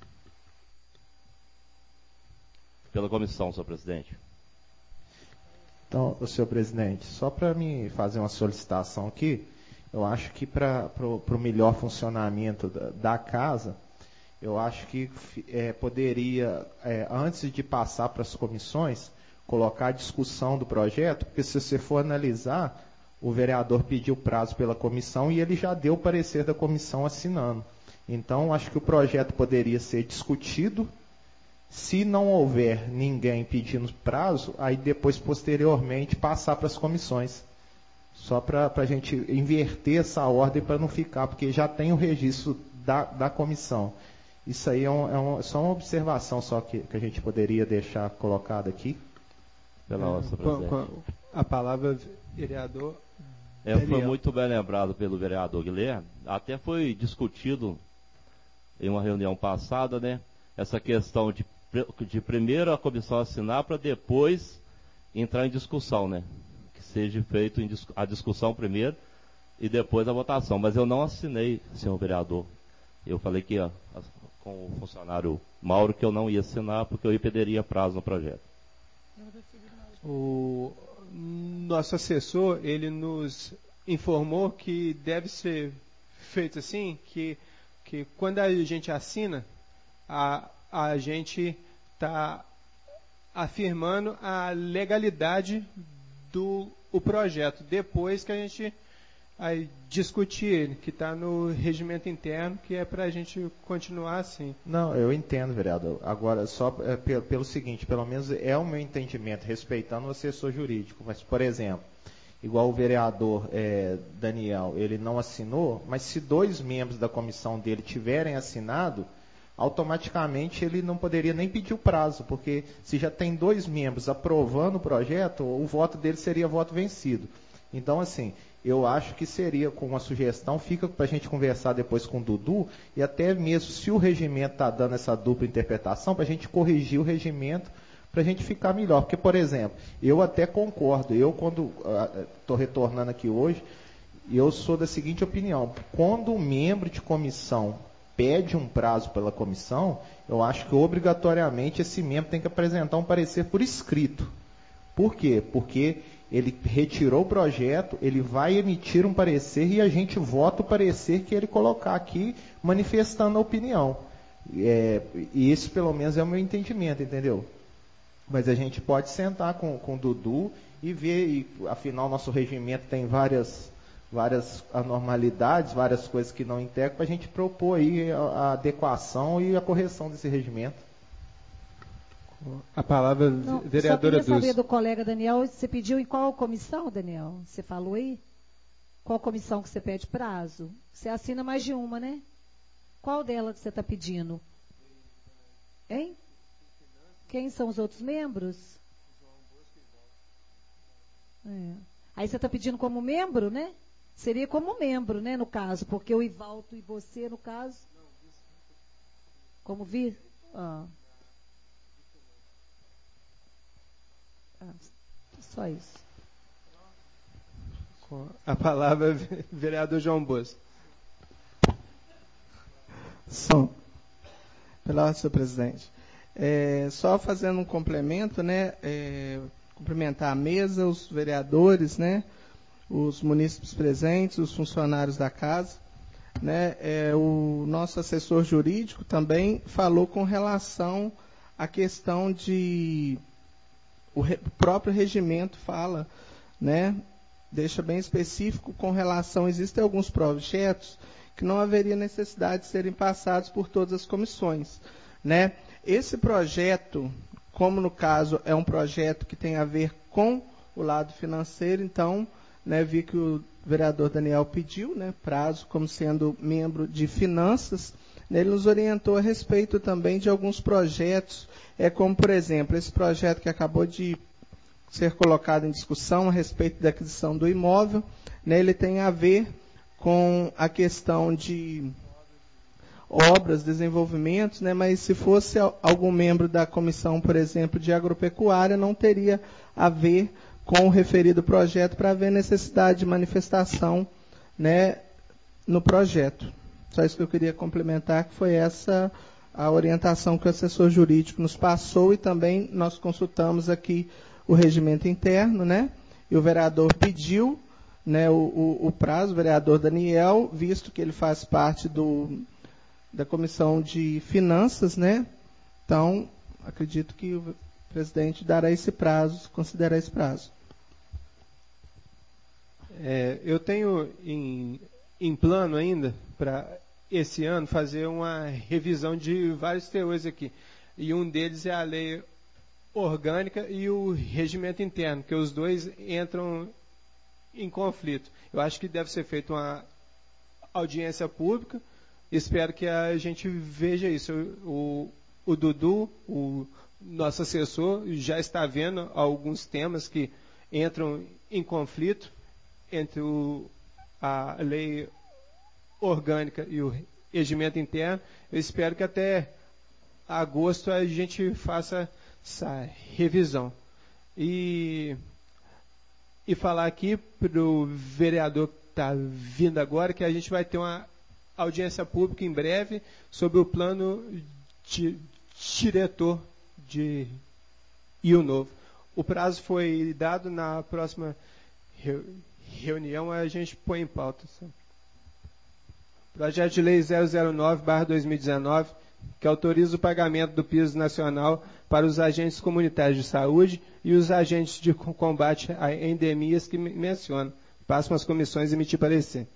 Pela comissão, senhor presidente. Então, senhor presidente, só para me fazer uma solicitação aqui, eu acho que para o melhor funcionamento da casa, eu acho que poderia, antes de passar para as comissões, colocar a discussão do projeto, porque se você for analisar, o vereador pediu prazo pela comissão e ele já deu o parecer da comissão assinando. Então, acho que o projeto poderia ser discutido. Se não houver ninguém pedindo prazo, aí depois, posteriormente, passar para as comissões. Só para a gente inverter essa ordem para não ficar, porque já tem o registro da comissão. Isso aí só uma observação só que a gente poderia deixar colocada aqui. Pela ordem, senhor presidente. A palavra, vereador Foi muito bem lembrado pelo vereador Guilherme. Até foi discutido em uma reunião passada, né? Essa questão de primeiro a comissão assinar para depois entrar em discussão, né? Que seja feito a discussão primeiro e depois a votação. Mas eu não assinei, senhor vereador. Eu falei que com o funcionário Mauro que eu não ia assinar porque eu impediria prazo no projeto. O nosso assessor, ele nos informou que deve ser feito assim, que quando a gente assina, a gente está afirmando a legalidade do projeto, depois que a gente discutir ele, que está no regimento interno, que é para a gente continuar assim. Não, eu entendo, vereador. Agora, só pelo seguinte, pelo menos é o meu entendimento, respeitando o assessor jurídico, mas, por exemplo, igual o vereador Daniel, ele não assinou, mas se 2 membros da comissão dele tiverem assinado, automaticamente ele não poderia nem pedir o prazo, porque se já tem 2 membros aprovando o projeto, o voto dele seria voto vencido. Então, assim, eu acho que seria com uma sugestão, fica para a gente conversar depois com o Dudu, e até mesmo se o regimento está dando essa dupla interpretação, para a gente corrigir o regimento, para a gente ficar melhor. Porque, por exemplo, eu até concordo, eu quando estou retornando aqui hoje, eu sou da seguinte opinião: quando um membro de comissão pede um prazo pela comissão, eu acho que obrigatoriamente esse membro tem que apresentar um parecer por escrito. Por quê? Porque ele retirou o projeto, ele vai emitir um parecer e a gente vota o parecer que ele colocar aqui, manifestando a opinião. E esse, pelo menos, é o meu entendimento, entendeu? Mas a gente pode sentar com o Dudu e ver, e, afinal, nosso regimento tem várias anormalidades, várias coisas que não integram, para a gente propor aí a adequação e a correção desse regimento. A palavra, vereadora Dulce. Só queria saber do colega Daniel, você pediu em qual comissão, Daniel? Você falou aí? Qual comissão que você pede prazo? Você assina mais de uma, né? Qual delas você está pedindo? Hein? Quem são os outros membros? Aí você está pedindo como membro, né? Seria como membro, né, no caso, porque o Ivalto e você, no caso? Como vi? Só isso. A palavra, vereador João Bosco. Pela ordem, senhor presidente. Só fazendo um complemento, né? Cumprimentar a mesa, os vereadores, né? Os munícipes presentes, os funcionários da casa, né? O nosso assessor jurídico também falou com relação à questão de o próprio regimento fala, né? Deixa bem específico com relação, existem alguns projetos que não haveria necessidade de serem passados por todas as comissões, né? Esse projeto, como no caso é um projeto que tem a ver com o lado financeiro, então, né, vi que o vereador Daniel pediu, né, prazo, como sendo membro de finanças, né, ele nos orientou a respeito também de alguns projetos, como, por exemplo, esse projeto que acabou de ser colocado em discussão a respeito da aquisição do imóvel, né, ele tem a ver com a questão de obras, desenvolvimentos, né, mas se fosse algum membro da comissão, por exemplo, de agropecuária, não teria a ver com o referido projeto para haver necessidade de manifestação, né, no projeto. Só isso que eu queria complementar, que foi essa a orientação que o assessor jurídico nos passou, e também nós consultamos aqui o regimento interno, né, e o vereador pediu, né, o prazo, o vereador Daniel, visto que ele faz parte da comissão de finanças, né, então acredito que o presidente dará esse prazo, considerará esse prazo. Eu tenho em plano ainda, para esse ano, fazer uma revisão de vários teores aqui. E um deles é a lei orgânica e o regimento interno, que os dois entram em conflito. Eu acho que deve ser feita uma audiência pública. Espero que a gente veja isso. O Dudu, o nosso assessor, já está vendo alguns temas que entram em conflito entre a lei orgânica e o regimento interno. Eu espero que até agosto a gente faça essa revisão. E falar aqui para o vereador que está vindo agora que a gente vai ter uma audiência pública em breve sobre o plano diretor de Rio Novo. O prazo foi dado, na próxima reunião a gente põe em pauta. Projeto de Lei 009/2019, que autoriza o pagamento do piso nacional para os agentes comunitários de saúde e os agentes de combate a endemias que menciona. Passo para as comissões emitir parecer.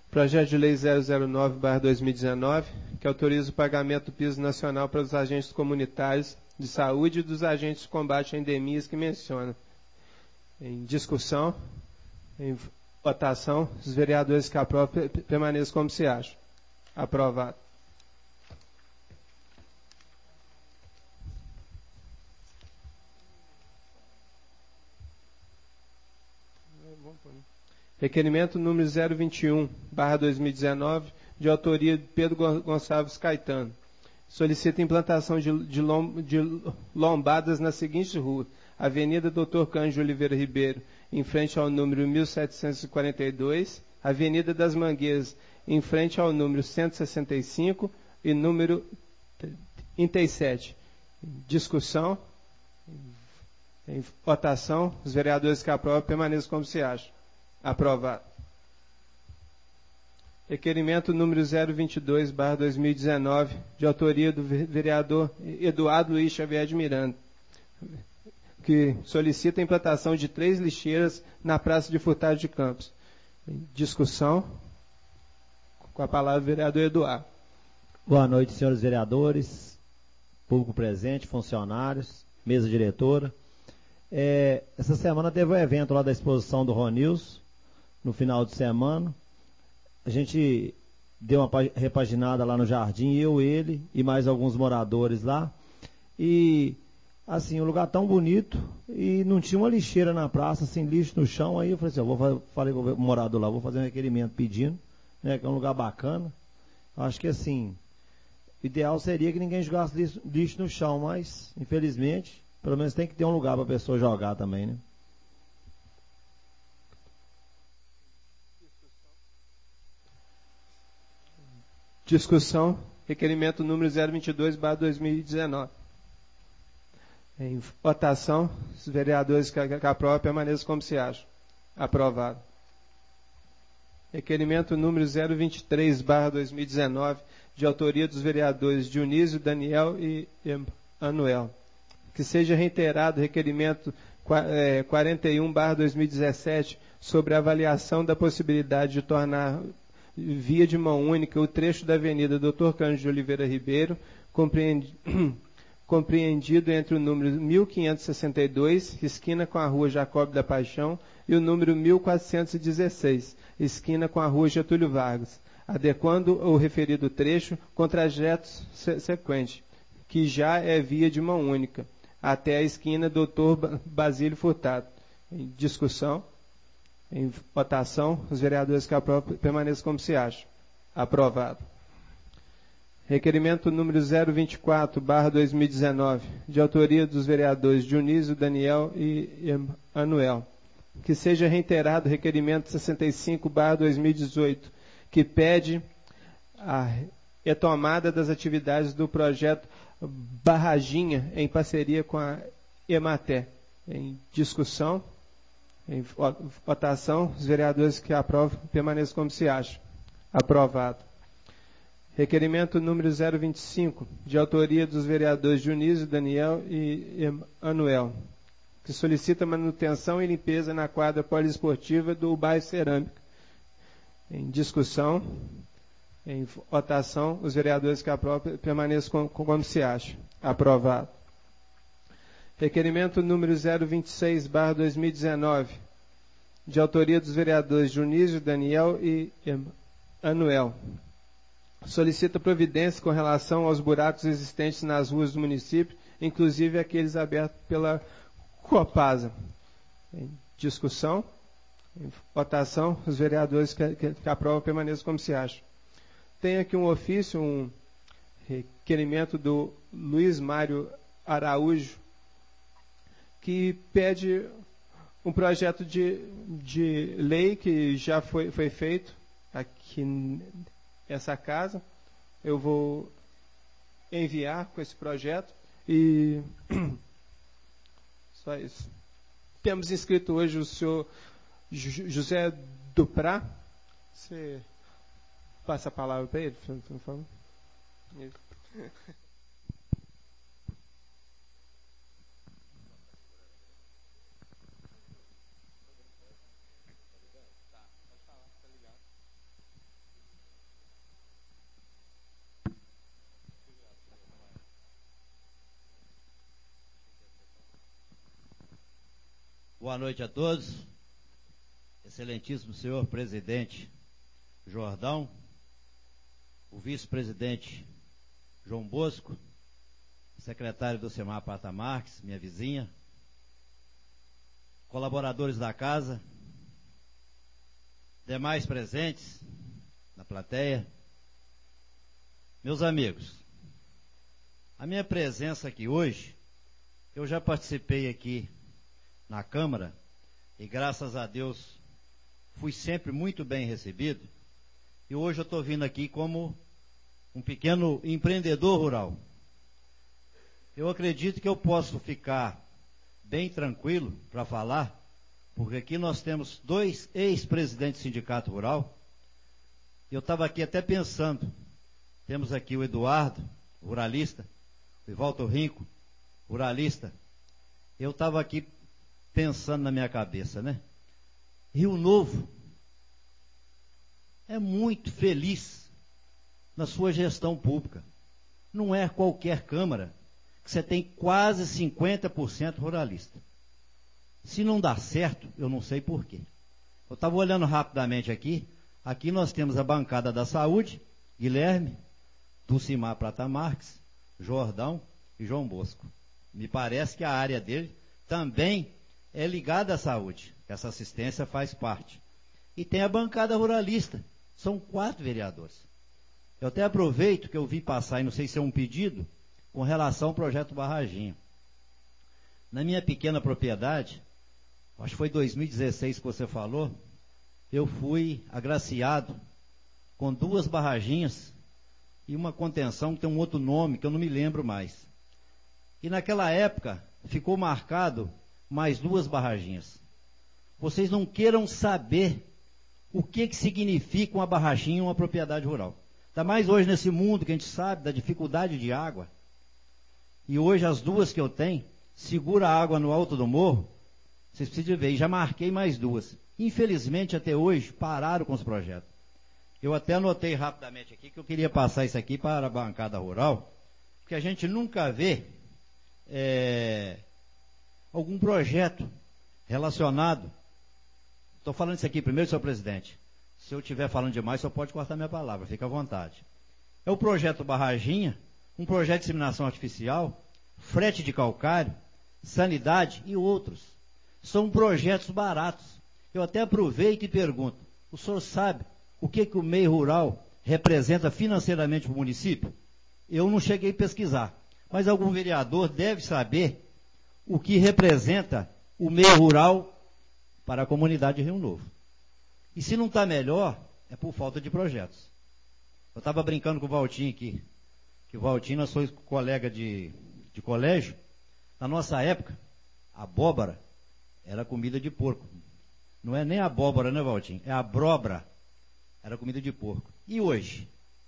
Projeto de Lei 009/2019, que autoriza o pagamento do piso nacional para os agentes comunitários de saúde e dos agentes de combate a endemias que menciona. Em discussão, em votação, os vereadores que aprovam permaneçam como se acham. Aprovado. Requerimento número 021/2019, de autoria de Pedro Gonçalves Caetano. Solicita implantação de lombadas nas seguintes ruas: Avenida Dr. Cândido Oliveira Ribeiro, em frente ao número 1742, Avenida das Mangueiras, em frente ao número 165 e número 37. Discussão. Em votação, os vereadores que aprovam permaneçam como se acham. Aprovado. Requerimento número 022/2019, de autoria do vereador Eduardo Luiz Xavier de Miranda, que solicita a implantação de 3 lixeiras na Praça de Furtado de Campos. Discussão. Com a palavra o vereador Eduardo. Boa noite, senhores vereadores, público presente, funcionários, mesa diretora. Essa semana teve um evento lá da exposição do Ronils, no final de semana. A gente deu uma repaginada lá no jardim, ele e mais alguns moradores lá. E, assim, um lugar tão bonito e não tinha uma lixeira na praça, assim, lixo no chão. Aí eu falei assim, falei com o morador lá, vou fazer um requerimento pedindo, né, que é um lugar bacana. Acho que, assim, o ideal seria que ninguém jogasse lixo no chão, mas, infelizmente, pelo menos tem que ter um lugar para a pessoa jogar também, né? Discussão. Requerimento número 022/2019. Em votação, os vereadores que aprovam permaneçam como se acham. Aprovado. Requerimento número 023/2019, de autoria dos vereadores Dionísio, Daniel e Emanuel. Que seja reiterado o requerimento 41/2017, sobre a avaliação da possibilidade de tornar via de mão única o trecho da Avenida Dr. Cândido de Oliveira Ribeiro, compreendido entre o número 1562, esquina com a Rua Jacob da Paixão, e o número 1416, esquina com a Rua Getúlio Vargas, adequando o referido trecho com trajetos sequentes, que já é via de mão única, até a esquina Dr. Basílio Furtado. Em discussão. Em votação, os vereadores que aprovam permaneçam como se acham. Aprovado. Requerimento número 024/2019, de autoria dos vereadores Dionísio, Daniel e Emanuel. Que seja reiterado o requerimento 65/2018, que pede a retomada das atividades do projeto Barraginha, em parceria com a Emater. Em discussão. Em votação, os vereadores que aprovam permaneçam como se acham. Aprovado. Requerimento número 025, de autoria dos vereadores Dionísio, Daniel e Emanuel, que solicita manutenção e limpeza na quadra poliesportiva do bairro Cerâmica. Em discussão. Em votação, os vereadores que aprovam permaneçam como se acham. Aprovado. Requerimento número 026/2019, de autoria dos vereadores Dionísio, Daniel e Emanuel. Solicita providência com relação aos buracos existentes nas ruas do município, inclusive aqueles abertos pela Copasa. Em discussão. Em votação, os vereadores que aprovam permaneçam como se acham. Tem aqui um ofício, um requerimento do Luiz Mário Araújo, que pede um projeto de lei que já foi feito aqui nessa casa. Eu vou enviar com esse projeto e só isso. Temos inscrito hoje o senhor José Duprá. Você passa a palavra para ele, por favor. Boa noite a todos. Excelentíssimo senhor presidente Jordão, o vice-presidente João Bosco, secretário do Semar Prata Marques, minha vizinha, colaboradores da casa, demais presentes na plateia, meus amigos, a minha presença aqui hoje, eu já participei aqui na Câmara e graças a Deus fui sempre muito bem recebido, e hoje eu estou vindo aqui como um pequeno empreendedor rural. Eu acredito que eu posso ficar bem tranquilo para falar, porque aqui nós temos 2 ex-presidentes do Sindicato Rural. Eu estava aqui até pensando, temos aqui o Eduardo, ruralista, o Ivaldo Rinco, ruralista. Eu estava aqui pensando na minha cabeça, né? Rio Novo é muito feliz na sua gestão pública. Não é qualquer Câmara que você tem quase 50% ruralista. Se não dá certo, eu não sei porquê. Eu estava olhando rapidamente aqui. Aqui nós temos a bancada da saúde, Guilherme, Dulcimar Prata Marques, Jordão e João Bosco. Me parece que a área dele também é ligada à saúde. Essa assistência faz parte. E tem a bancada ruralista. São 4 vereadores. Eu até aproveito que eu vi passar, e não sei se é um pedido, com relação ao projeto Barraginha. Na minha pequena propriedade, acho que foi 2016 que você falou, eu fui agraciado com 2 barraginhas e uma contenção que tem um outro nome que eu não me lembro mais. E naquela época ficou marcado mais 2 barraginhas. Vocês não queiram saber o que significa uma barraginha em uma propriedade rural. Ainda mais hoje nesse mundo que a gente sabe da dificuldade de água. E hoje as 2 que eu tenho, segura a água no alto do morro, vocês precisam ver, e já marquei mais 2. Infelizmente até hoje pararam com os projetos. Eu até anotei rapidamente aqui que eu queria passar isso aqui para a bancada rural, porque a gente nunca vê algum projeto relacionado. Estou falando isso aqui primeiro, senhor presidente. Se eu estiver falando demais, só pode cortar minha palavra, fica à vontade. É o projeto Barraginha, um projeto de disseminação artificial, frete de calcário, sanidade e outros. São projetos baratos. Eu até aproveito e pergunto, o senhor sabe o que o meio rural representa financeiramente para o município? Eu não cheguei a pesquisar, mas algum vereador deve saber o que representa o meio rural para a comunidade de Rio Novo. E se não está melhor, é por falta de projetos. Eu estava brincando com o Valtinho aqui, que o Valtinho, nós somos colega de colégio. Na nossa época, a abóbora era comida de porco. Não é nem a abóbora, né, Valtinho? É a abóbora. Era comida de porco. E hoje?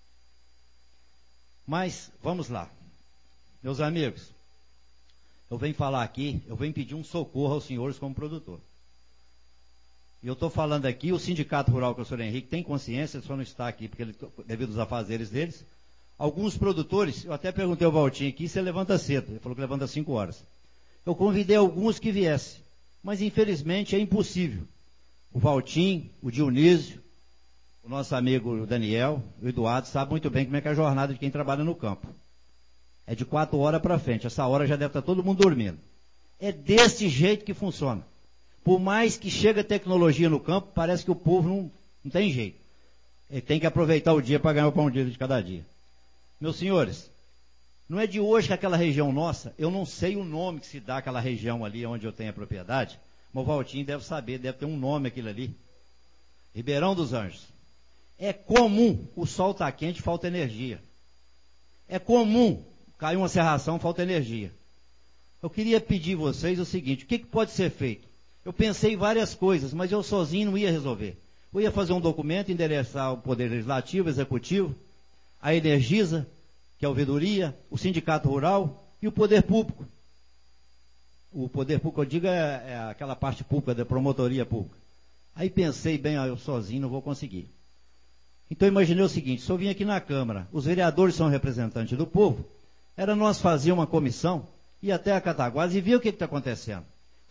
Mas, vamos lá. Meus amigos, eu venho falar aqui, eu venho pedir um socorro aos senhores como produtor. E eu estou falando aqui, o Sindicato Rural, que o senhor Henrique tem consciência, só não está aqui porque ele, devido aos afazeres deles. Alguns produtores, eu até perguntei ao Valtinho aqui se ele levanta cedo. Ele falou que levanta às 5 horas. Eu convidei alguns que viessem, mas infelizmente é impossível. O Valtinho, o Dionísio, o nosso amigo Daniel, o Eduardo, sabe muito bem como é que é a jornada de quem trabalha no campo. É de 4 horas para frente. Essa hora já deve estar todo mundo dormindo. É desse jeito que funciona. Por mais que chegue a tecnologia no campo, parece que o povo não tem jeito. Ele tem que aproveitar o dia para ganhar o pão de cada dia. Meus senhores, não é de hoje que aquela região nossa, eu não sei o nome que se dá àquela região ali onde eu tenho a propriedade, mas o Valtinho deve saber, deve ter um nome aquilo ali. Ribeirão dos Anjos. É comum, o sol está quente, falta energia. É comum, cai uma serração, falta energia. Eu queria pedir a vocês o seguinte, o que pode ser feito? Eu pensei em várias coisas, mas eu sozinho não ia resolver. Eu ia fazer um documento, endereçar ao Poder Legislativo, Executivo, a Energisa, que é a ouvidoria, o Sindicato Rural e o Poder Público. O Poder Público, eu digo, é aquela parte pública, da promotoria pública. Aí pensei, bem, eu sozinho não vou conseguir. Então imaginei o seguinte, se eu vim aqui na Câmara, os vereadores são representantes do povo, era nós fazer uma comissão, ir até a Cataguases e ver o que está acontecendo.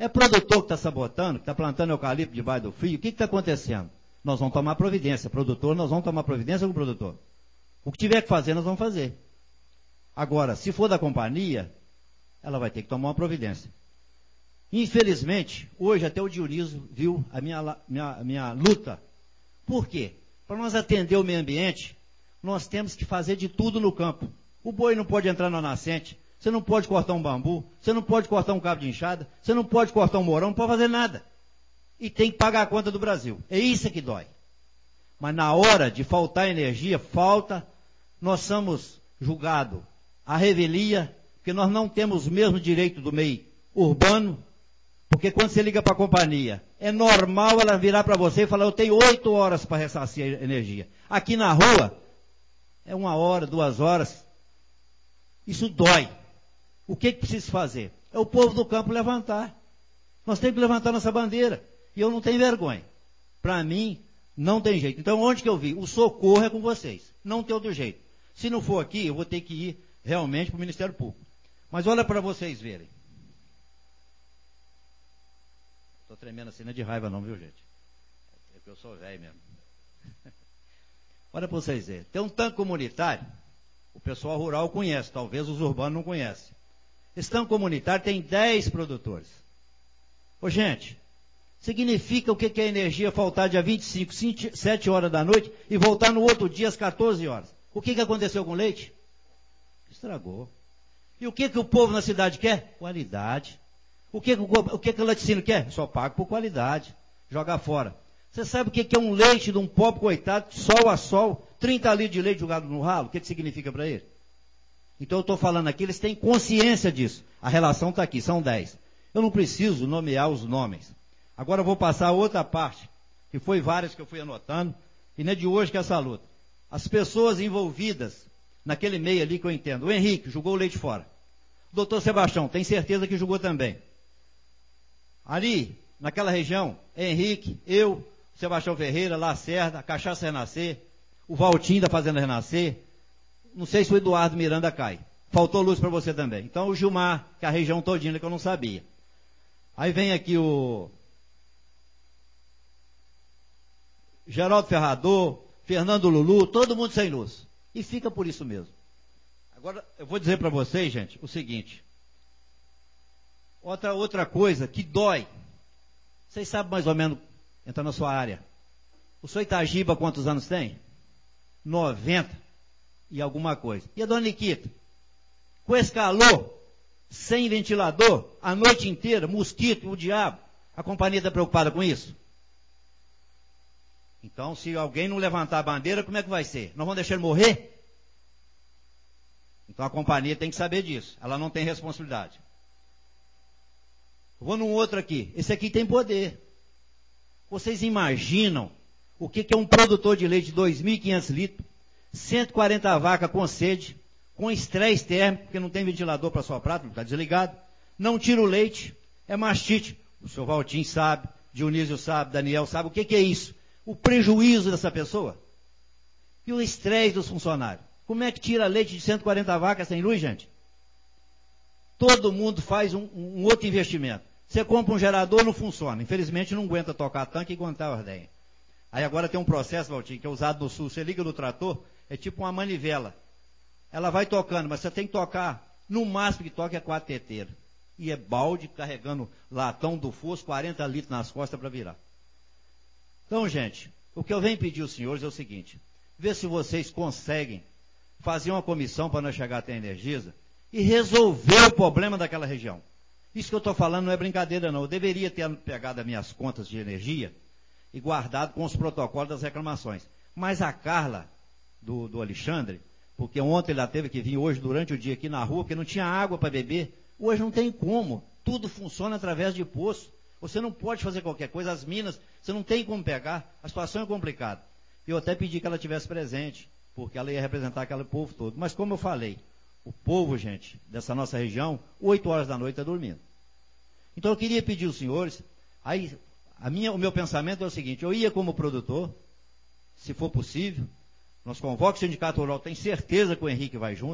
É produtor que está sabotando, que está plantando eucalipto debaixo do fio. O que está acontecendo? Nós vamos tomar providência. Produtor, nós vamos tomar providência com o produtor. O que tiver que fazer, nós vamos fazer. Agora, se for da companhia, ela vai ter que tomar uma providência. Infelizmente, hoje até o Dionísio viu a minha luta. Por quê? Para nós atender o meio ambiente, nós temos que fazer de tudo no campo. O boi não pode entrar na nascente, você não pode cortar um bambu, você não pode cortar um cabo de enxada, você não pode cortar um morão, não pode fazer nada. E tem que pagar a conta do Brasil. É isso que dói. Mas na hora de faltar energia, nós somos julgados à revelia, porque nós não temos o mesmo direito do meio urbano, porque quando você liga para a companhia, é normal ela virar para você e falar, eu tenho 8 horas para ressarcir a energia. Aqui na rua, é 1 hora, 2 horas. Isso dói. O que precisa fazer? É o povo do campo levantar. Nós temos que levantar nossa bandeira. E eu não tenho vergonha. Para mim, não tem jeito. Então, onde que eu vi? O socorro é com vocês. Não tem outro jeito. Se não for aqui, eu vou ter que ir realmente para o Ministério Público. Mas olha para vocês verem. Estou tremendo assim, não é de raiva não, viu, gente? É que eu sou velho mesmo. Olha para vocês verem. Tem um tanque comunitário. O pessoal rural conhece, talvez os urbanos não conhecem. Esse tanque comunitário tem 10 produtores. Ô, gente, significa o que é energia faltar dia 25, 7 horas da noite e voltar no outro dia às 14 horas. O que aconteceu com o leite? Estragou. E o que o povo na cidade quer? Qualidade. O que o laticínio quer? Só paga por qualidade. Joga fora. Você sabe o que é um leite de um pobre coitado, sol a sol, 30 litros de leite jogado no ralo? O que significa para ele? Então eu estou falando aqui, eles têm consciência disso. A relação está aqui, são 10. Eu não preciso nomear os nomes. Agora eu vou passar a outra parte, que foi várias que eu fui anotando, e não é de hoje que é essa luta. As pessoas envolvidas naquele meio ali que eu entendo. O Henrique jogou o leite fora. O doutor Sebastião, tem certeza que jogou também. Ali, naquela região, Henrique, eu, Sebastião Ferreira, Lacerda, Cachaça Renascer, o Valtinho da Fazenda Renascer, não sei se o Eduardo Miranda cai. Faltou luz para você também. Então o Gilmar, que é a região todinha que eu não sabia. Aí vem aqui o Geraldo Ferrador, Fernando Lulu, todo mundo sem luz. E fica por isso mesmo. Agora, eu vou dizer para vocês, gente, o seguinte. Outra coisa que dói. Vocês sabem mais ou menos, entra na sua área. O senhor Itagiba quantos anos tem? 90 e alguma coisa. E a dona Nikita? Com esse calor, sem ventilador, a noite inteira, mosquito, o diabo. A companhia está preocupada com isso? Então, se alguém não levantar a bandeira, como é que vai ser? Nós vamos deixar ele morrer? Então a companhia tem que saber disso. Ela não tem responsabilidade. Vou num outro aqui. Esse aqui tem poder. Vocês imaginam o que é um produtor de leite de 2.500 litros, 140 vacas com sede, com estresse térmico, porque não tem ventilador para soprar, está desligado, não tira o leite, é mastite. O senhor Valtinho sabe, Dionísio sabe, Daniel sabe, o que é isso? O prejuízo dessa pessoa. E o estresse dos funcionários. Como é que tira leite de 140 vacas sem luz, gente? Todo mundo faz um outro investimento. Você compra um gerador, não funciona. Infelizmente não aguenta tocar tanque e aguentar a ordenha. Aí agora tem um processo, Valtinho, que é usado no sul. Você liga no trator, é tipo uma manivela. Ela vai tocando, mas você tem que tocar, no máximo que toca é 4 teteiras. E é balde carregando latão do fosso, 40 litros nas costas para virar. Então, gente, o que eu venho pedir aos senhores é o seguinte. Vê se vocês conseguem fazer uma comissão para nós chegar até a Energisa e resolver o problema daquela região. Isso que eu estou falando não é brincadeira, não. Eu deveria ter pegado as minhas contas de energia e guardado com os protocolos das reclamações. Mas a Carla, do Alexandre, porque ontem ela teve que vir hoje durante o dia aqui na rua, porque não tinha água para beber. Hoje não tem como. Tudo funciona através de poço. Você não pode fazer qualquer coisa. As minas, você não tem como pegar. A situação é complicada. Eu até pedi que ela estivesse presente, porque ela ia representar aquele povo todo. Mas como eu falei, o povo, gente, dessa nossa região, 8 horas da noite está dormindo. Então eu queria pedir aos senhores, aí o meu pensamento é o seguinte, eu ia como produtor, se for possível, nós convocamos o Sindicato Rural, tenho certeza que o Henrique vai junto,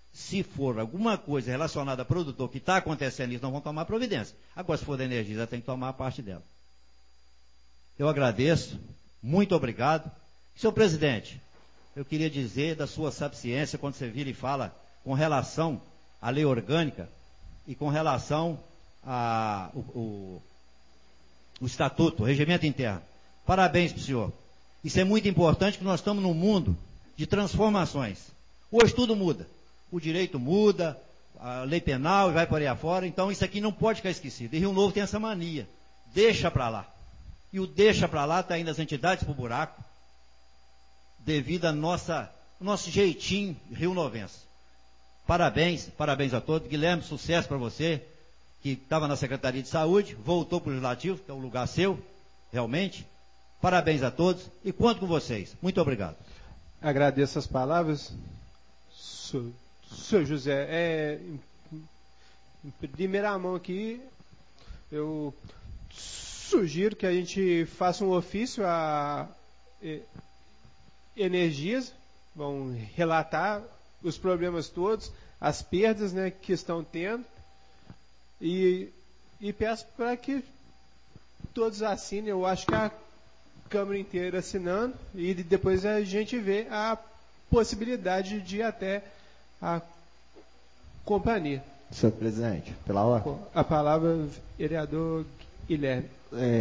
Se for alguma coisa relacionada a produtor que está acontecendo isso, não vão tomar providência. Agora, se for da energia, já tem que tomar a parte dela. Eu agradeço, muito obrigado. Senhor presidente, eu queria dizer da sua sapiência quando você vira e fala com relação à lei orgânica e com relação ao estatuto, o regimento interno. Parabéns para o senhor. Isso é muito importante, porque nós estamos num mundo de transformações. Hoje tudo muda. O direito muda, a lei penal vai por aí afora. Então isso aqui não pode ficar esquecido. E Rio Novo tem essa mania. Deixa para lá. E o deixa para lá está indo as entidades para o buraco, devido ao nosso jeitinho rio-novense. Parabéns a todos. Guilherme, sucesso para você, que estava na Secretaria de Saúde, voltou para o Legislativo, que é o lugar seu, realmente. Parabéns a todos e conto com vocês. Muito obrigado. Agradeço as palavras. Senhor José, em primeira mão aqui, eu sugiro que a gente faça um ofício a Energias, vão relatar os problemas todos, as perdas, né, que estão tendo, e peço para que todos assinem. Eu acho que a Câmara inteira assinando, e depois a gente vê a possibilidade de ir até a companhia. Senhor presidente, pela ordem. A palavra, vereador Guilherme.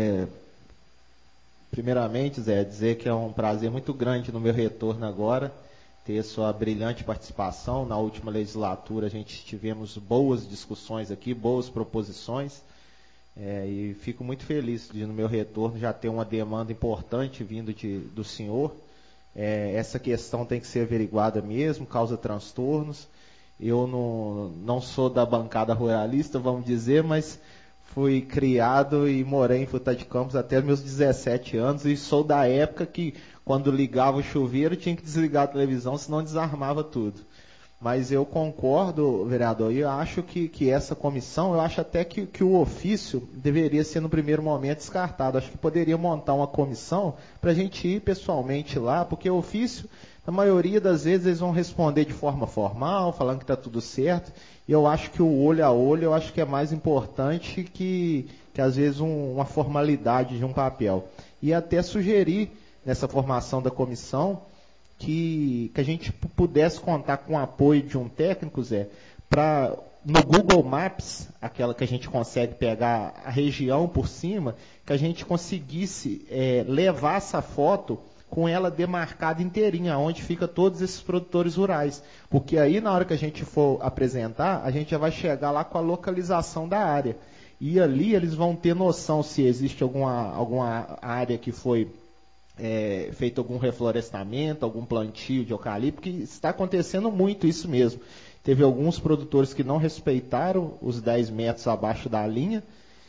Primeiramente, Zé, dizer que é um prazer muito grande no meu retorno agora, ter sua brilhante participação. Na última legislatura a gente tivemos boas discussões aqui, boas proposições, e fico muito feliz de no meu retorno já ter uma demanda importante vindo do senhor. Essa questão tem que ser averiguada mesmo, causa transtornos. Eu não sou da bancada ruralista, vamos dizer, mas fui criado e morei em Fruta de Campos até meus 17 anos e sou da época que, quando ligava o chuveiro, tinha que desligar a televisão, senão desarmava tudo. Mas eu concordo, vereador, e eu acho que essa comissão, eu acho até que o ofício deveria ser, no primeiro momento, descartado. Acho que poderia montar uma comissão para a gente ir pessoalmente lá, porque o ofício, na maioria das vezes, eles vão responder de forma formal, falando que está tudo certo. E eu acho que o olho a olho, eu acho que é mais importante que às vezes, uma formalidade de um papel. E até sugerir, nessa formação da comissão, que a gente pudesse contar com o apoio de um técnico, Zé, para no Google Maps, aquela que a gente consegue pegar a região por cima, que a gente conseguisse levar essa foto com ela demarcada inteirinha, onde fica todos esses produtores rurais. Porque aí, na hora que a gente for apresentar, a gente já vai chegar lá com a localização da área. E ali eles vão ter noção se existe alguma área que foi feito algum reflorestamento, algum plantio de eucalipto, porque está acontecendo muito isso mesmo. Teve alguns produtores que não respeitaram os 10 metros abaixo da linha,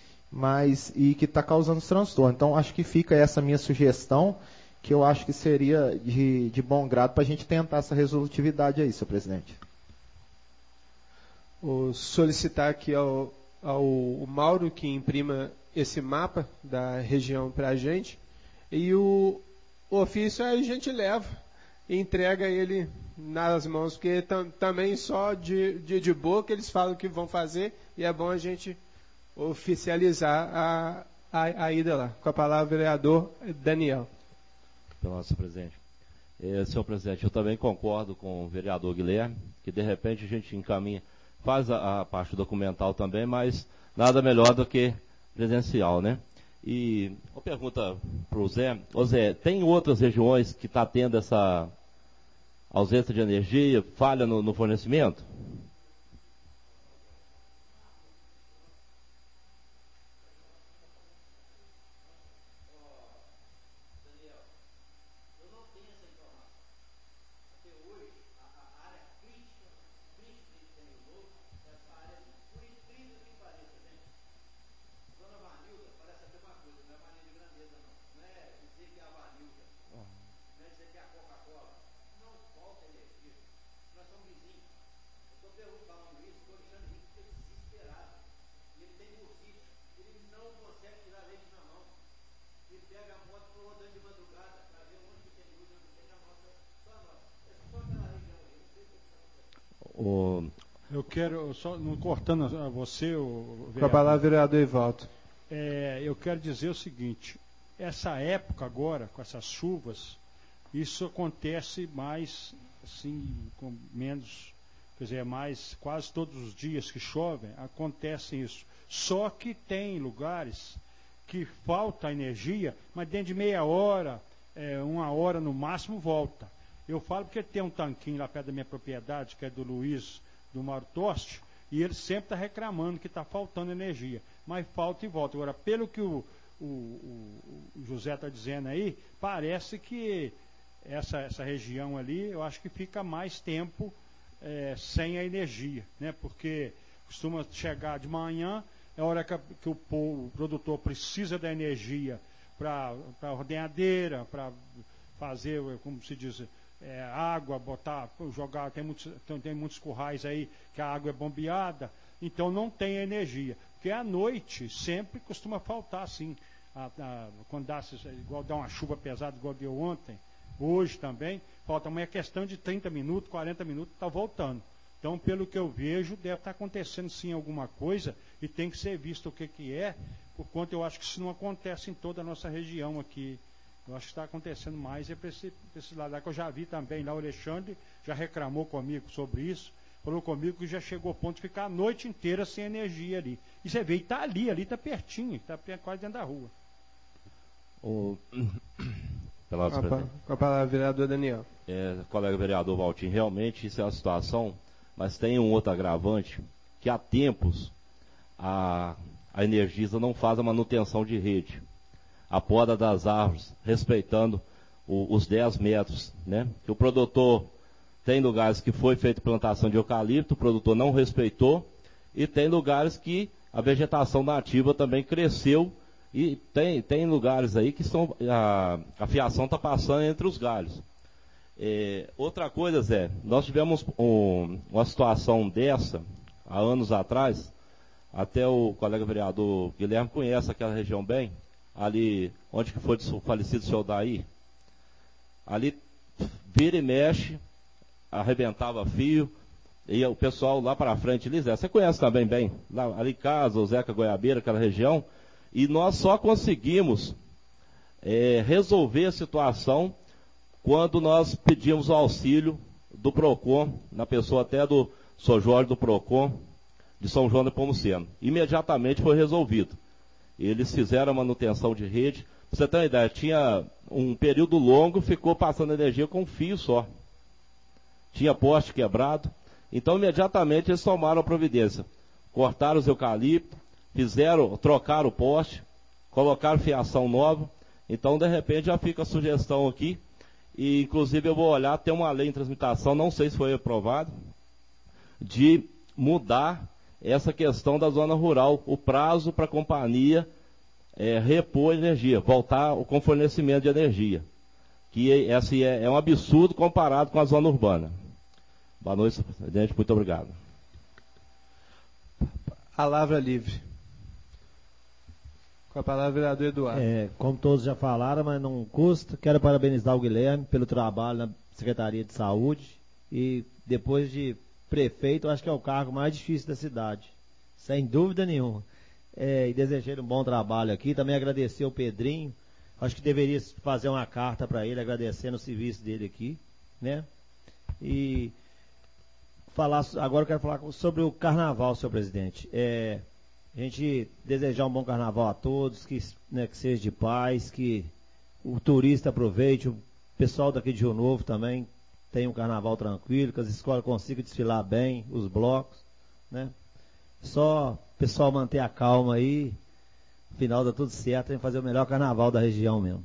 e que está causando transtorno. Então, acho que fica essa minha sugestão, que eu acho que seria de bom grado para a gente tentar essa resolutividade aí, senhor presidente. Vou solicitar aqui ao Mauro que imprima esse mapa da região para a gente. E o ofício a gente leva e entrega ele nas mãos, porque também só de boca eles falam que vão fazer, e é bom a gente oficializar a ida lá. Com a palavra, vereador Daniel. Pelo nosso presidente. Senhor presidente, eu também concordo com o vereador Guilherme, que de repente a gente encaminha, faz a parte documental também, mas nada melhor do que presencial, né? E uma pergunta para o Zé. Ô Zé, tem outras regiões que está tendo essa ausência de energia, falha no fornecimento? Eu quero, só não cortando a você, o Com a palavra, vereador Evaldo. eu quero dizer o seguinte, essa época agora, com essas chuvas, isso acontece mais, assim, com menos, quer dizer, mais, quase todos os dias que chovem, acontece isso. Só que tem lugares que falta energia, mas dentro de meia hora, 1 hora no máximo, volta. Eu falo porque tem um tanquinho lá perto da minha propriedade, que é do Luiz, do Mauro Toste, e ele sempre está reclamando que está faltando energia, mas falta e volta. Agora, pelo que o José está dizendo aí, parece que essa região ali, eu acho que fica mais tempo sem a energia, né? Porque costuma chegar de manhã, é a hora que o produtor precisa da energia para a ordenhadeira, fazer, como se diz, água, jogar, tem muitos currais aí que a água é bombeada, então não tem energia. Porque à noite sempre costuma faltar, assim, quando dá, igual dá uma chuva pesada, igual deu ontem, hoje também, falta, mas é questão de 30 minutos, 40 minutos, está voltando. Então, pelo que eu vejo, deve estar acontecendo sim alguma coisa e tem que ser visto o que é, por quanto eu acho que isso não acontece em toda a nossa região aqui. Eu acho que está acontecendo mais para esse lado, que eu já vi também lá, o Alexandre já reclamou comigo sobre isso, falou comigo que já chegou ao ponto de ficar a noite inteira sem energia ali. E você vê, e está ali está pertinho, está quase dentro da rua. Com a palavra, vereador Daniel. Colega vereador Valtinho, realmente isso é uma situação, mas tem um outro agravante, que há tempos a Energisa não faz a manutenção de rede. A poda das árvores, respeitando os 10 metros, né? Que o produtor, tem lugares que foi feita plantação de eucalipto, o produtor não respeitou, e tem lugares que a vegetação nativa também cresceu, e tem lugares aí que a fiação está passando entre os galhos. Outra coisa, Zé, nós tivemos uma situação dessa, há anos atrás, até o colega vereador Guilherme conhece aquela região bem, ali onde que foi o falecido senhor Daí, ali vira e mexe, arrebentava fio, e o pessoal lá para frente, Zé, você conhece também bem, lá, ali Casa, o Zeca Goiabeira, aquela região, e nós só conseguimos resolver a situação quando nós pedimos o auxílio do PROCON, na pessoa até do Sr. Jorge do PROCON, de São João de Nepomuceno. Imediatamente foi resolvido. Eles fizeram a manutenção de rede. Pra você ter uma ideia, tinha um período longo, ficou passando energia com um fio só. Tinha poste quebrado. Então, imediatamente, eles tomaram a providência. Cortaram os eucaliptos, trocaram o poste, colocaram fiação nova. Então, de repente, já fica a sugestão aqui. E, inclusive, eu vou olhar, tem uma lei em transmutação, não sei se foi aprovado, de mudar essa questão da zona rural, o prazo para a companhia repor energia, voltar com fornecimento de energia. Que esse é um absurdo comparado com a zona urbana. Boa noite, senhor presidente, muito obrigado. Palavra livre. Com a palavra, vereador Eduardo. Como todos já falaram, mas não custa, quero parabenizar o Guilherme pelo trabalho na Secretaria de Saúde e depois de prefeito, acho que é o cargo mais difícil da cidade, sem dúvida nenhuma. E desejar um bom trabalho aqui, também agradecer ao Pedrinho, acho que deveria fazer uma carta para ele, agradecendo o serviço dele aqui, né? E agora eu quero falar sobre o carnaval, senhor presidente. A gente desejar um bom carnaval a todos, que seja de paz, que o turista aproveite, o pessoal daqui de Rio Novo também tenha um carnaval tranquilo, que as escolas consigam desfilar bem, os blocos, né? Só o pessoal manter a calma aí, no final dá tudo certo, tem que fazer o melhor carnaval da região mesmo.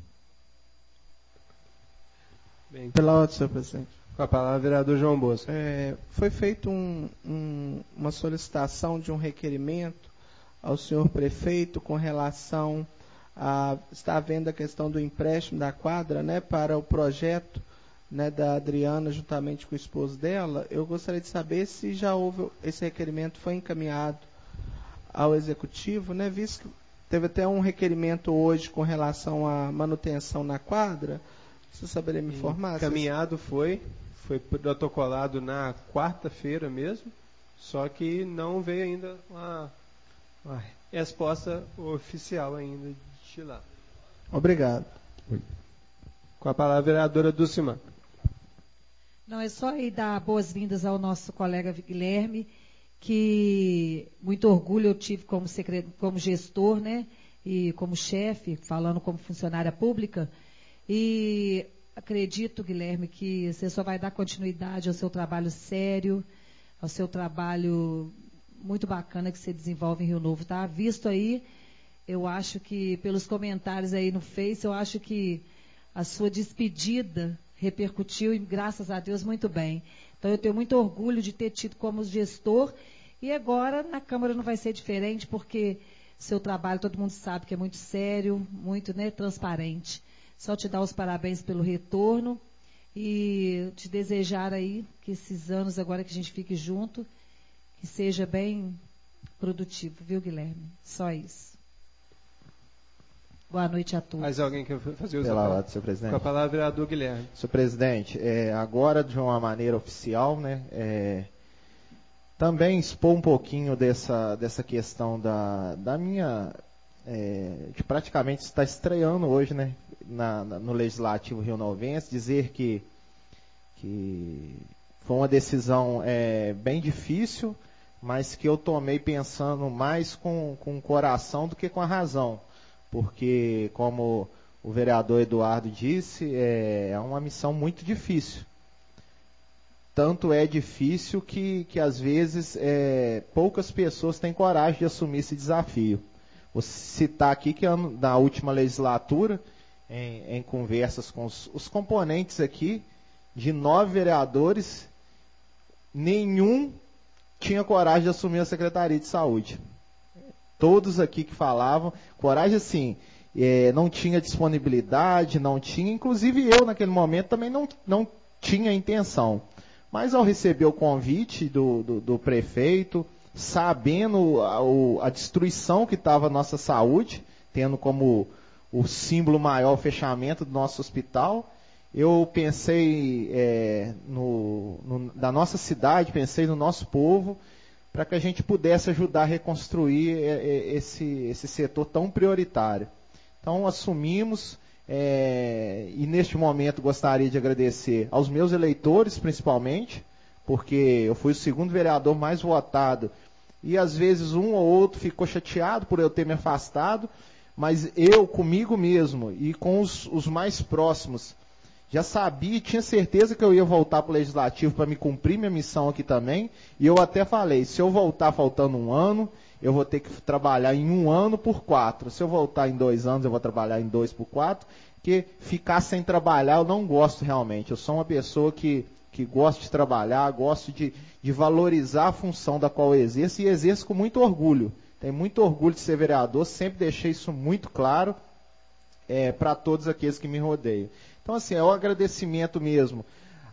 Bem, Pela ordem, senhor presidente. com a palavra, vereador João Bosco. Foi feita uma solicitação de um requerimento ao senhor prefeito com relação a está havendo a questão do empréstimo da quadra, né, para o projeto, né, da Adriana juntamente com o esposo dela. Eu gostaria de saber se já houve esse requerimento, foi encaminhado ao executivo, né, visto que teve até um requerimento hoje com relação à manutenção na quadra. Você saberia me informar? Encaminhado foi foi protocolado na quarta-feira mesmo, só que não veio ainda uma resposta oficial ainda de lá. Obrigado. Com a palavra, a vereadora Dulcimar. Não, é só aí dar boas-vindas ao nosso colega Guilherme, que muito orgulho eu tive como gestor, né? E como chefe, falando como funcionária pública. E acredito, Guilherme, que você só vai dar continuidade ao seu trabalho sério, ao seu trabalho muito bacana que você desenvolve em Rio Novo. Tá visto aí, eu acho que, pelos comentários aí no Face, eu acho que a sua despedida repercutiu, e graças a Deus, muito bem. Então, eu tenho muito orgulho de ter tido como gestor, e agora na Câmara não vai ser diferente, porque seu trabalho, todo mundo sabe que é muito sério, muito, né, transparente. Só te dar os parabéns pelo retorno e te desejar aí que esses anos agora que a gente fique junto, que seja bem produtivo, viu, Guilherme? Só isso. Boa noite a todos. Mais alguém quer fazer o Pela ordem, senhor presidente. Com a palavra, vereador Guilherme. Senhor presidente, agora de uma maneira oficial, né, também expor um pouquinho dessa questão da minha, de praticamente estar estreando hoje, né, no Legislativo rionovense, dizer que foi uma decisão bem difícil, mas que eu tomei pensando mais com o coração do que com a razão. Porque, como o vereador Eduardo disse, é uma missão muito difícil. Tanto é difícil que às vezes, poucas pessoas têm coragem de assumir esse desafio. Vou citar aqui que na última legislatura, em conversas com os componentes aqui, de 9 vereadores, nenhum tinha coragem de assumir a Secretaria de Saúde. Todos aqui que falavam, coragem assim, não tinha disponibilidade, não tinha, inclusive eu naquele momento também não tinha intenção. Mas ao receber o convite do prefeito, sabendo a destruição que estava a nossa saúde, tendo como o símbolo maior o fechamento do nosso hospital, eu pensei da nossa cidade, pensei no nosso povo, para que a gente pudesse ajudar a reconstruir esse setor tão prioritário. Então, assumimos, e neste momento gostaria de agradecer aos meus eleitores, principalmente, porque eu fui o segundo vereador mais votado, e às vezes um ou outro ficou chateado por eu ter me afastado, mas eu, comigo mesmo, e com os mais próximos, já sabia e tinha certeza que eu ia voltar para o Legislativo para me cumprir minha missão aqui também. E eu até falei, se eu voltar faltando um ano, eu vou ter que trabalhar em 1 ano por 4. Se eu voltar em 2 anos, eu vou trabalhar em 2 por 4. Porque ficar sem trabalhar eu não gosto realmente. Eu sou uma pessoa que gosta de trabalhar, gosto de valorizar a função da qual eu exerço e exerço com muito orgulho. Tenho muito orgulho de ser vereador, sempre deixei isso muito claro para todos aqueles que me rodeiam. Então, assim, é um agradecimento mesmo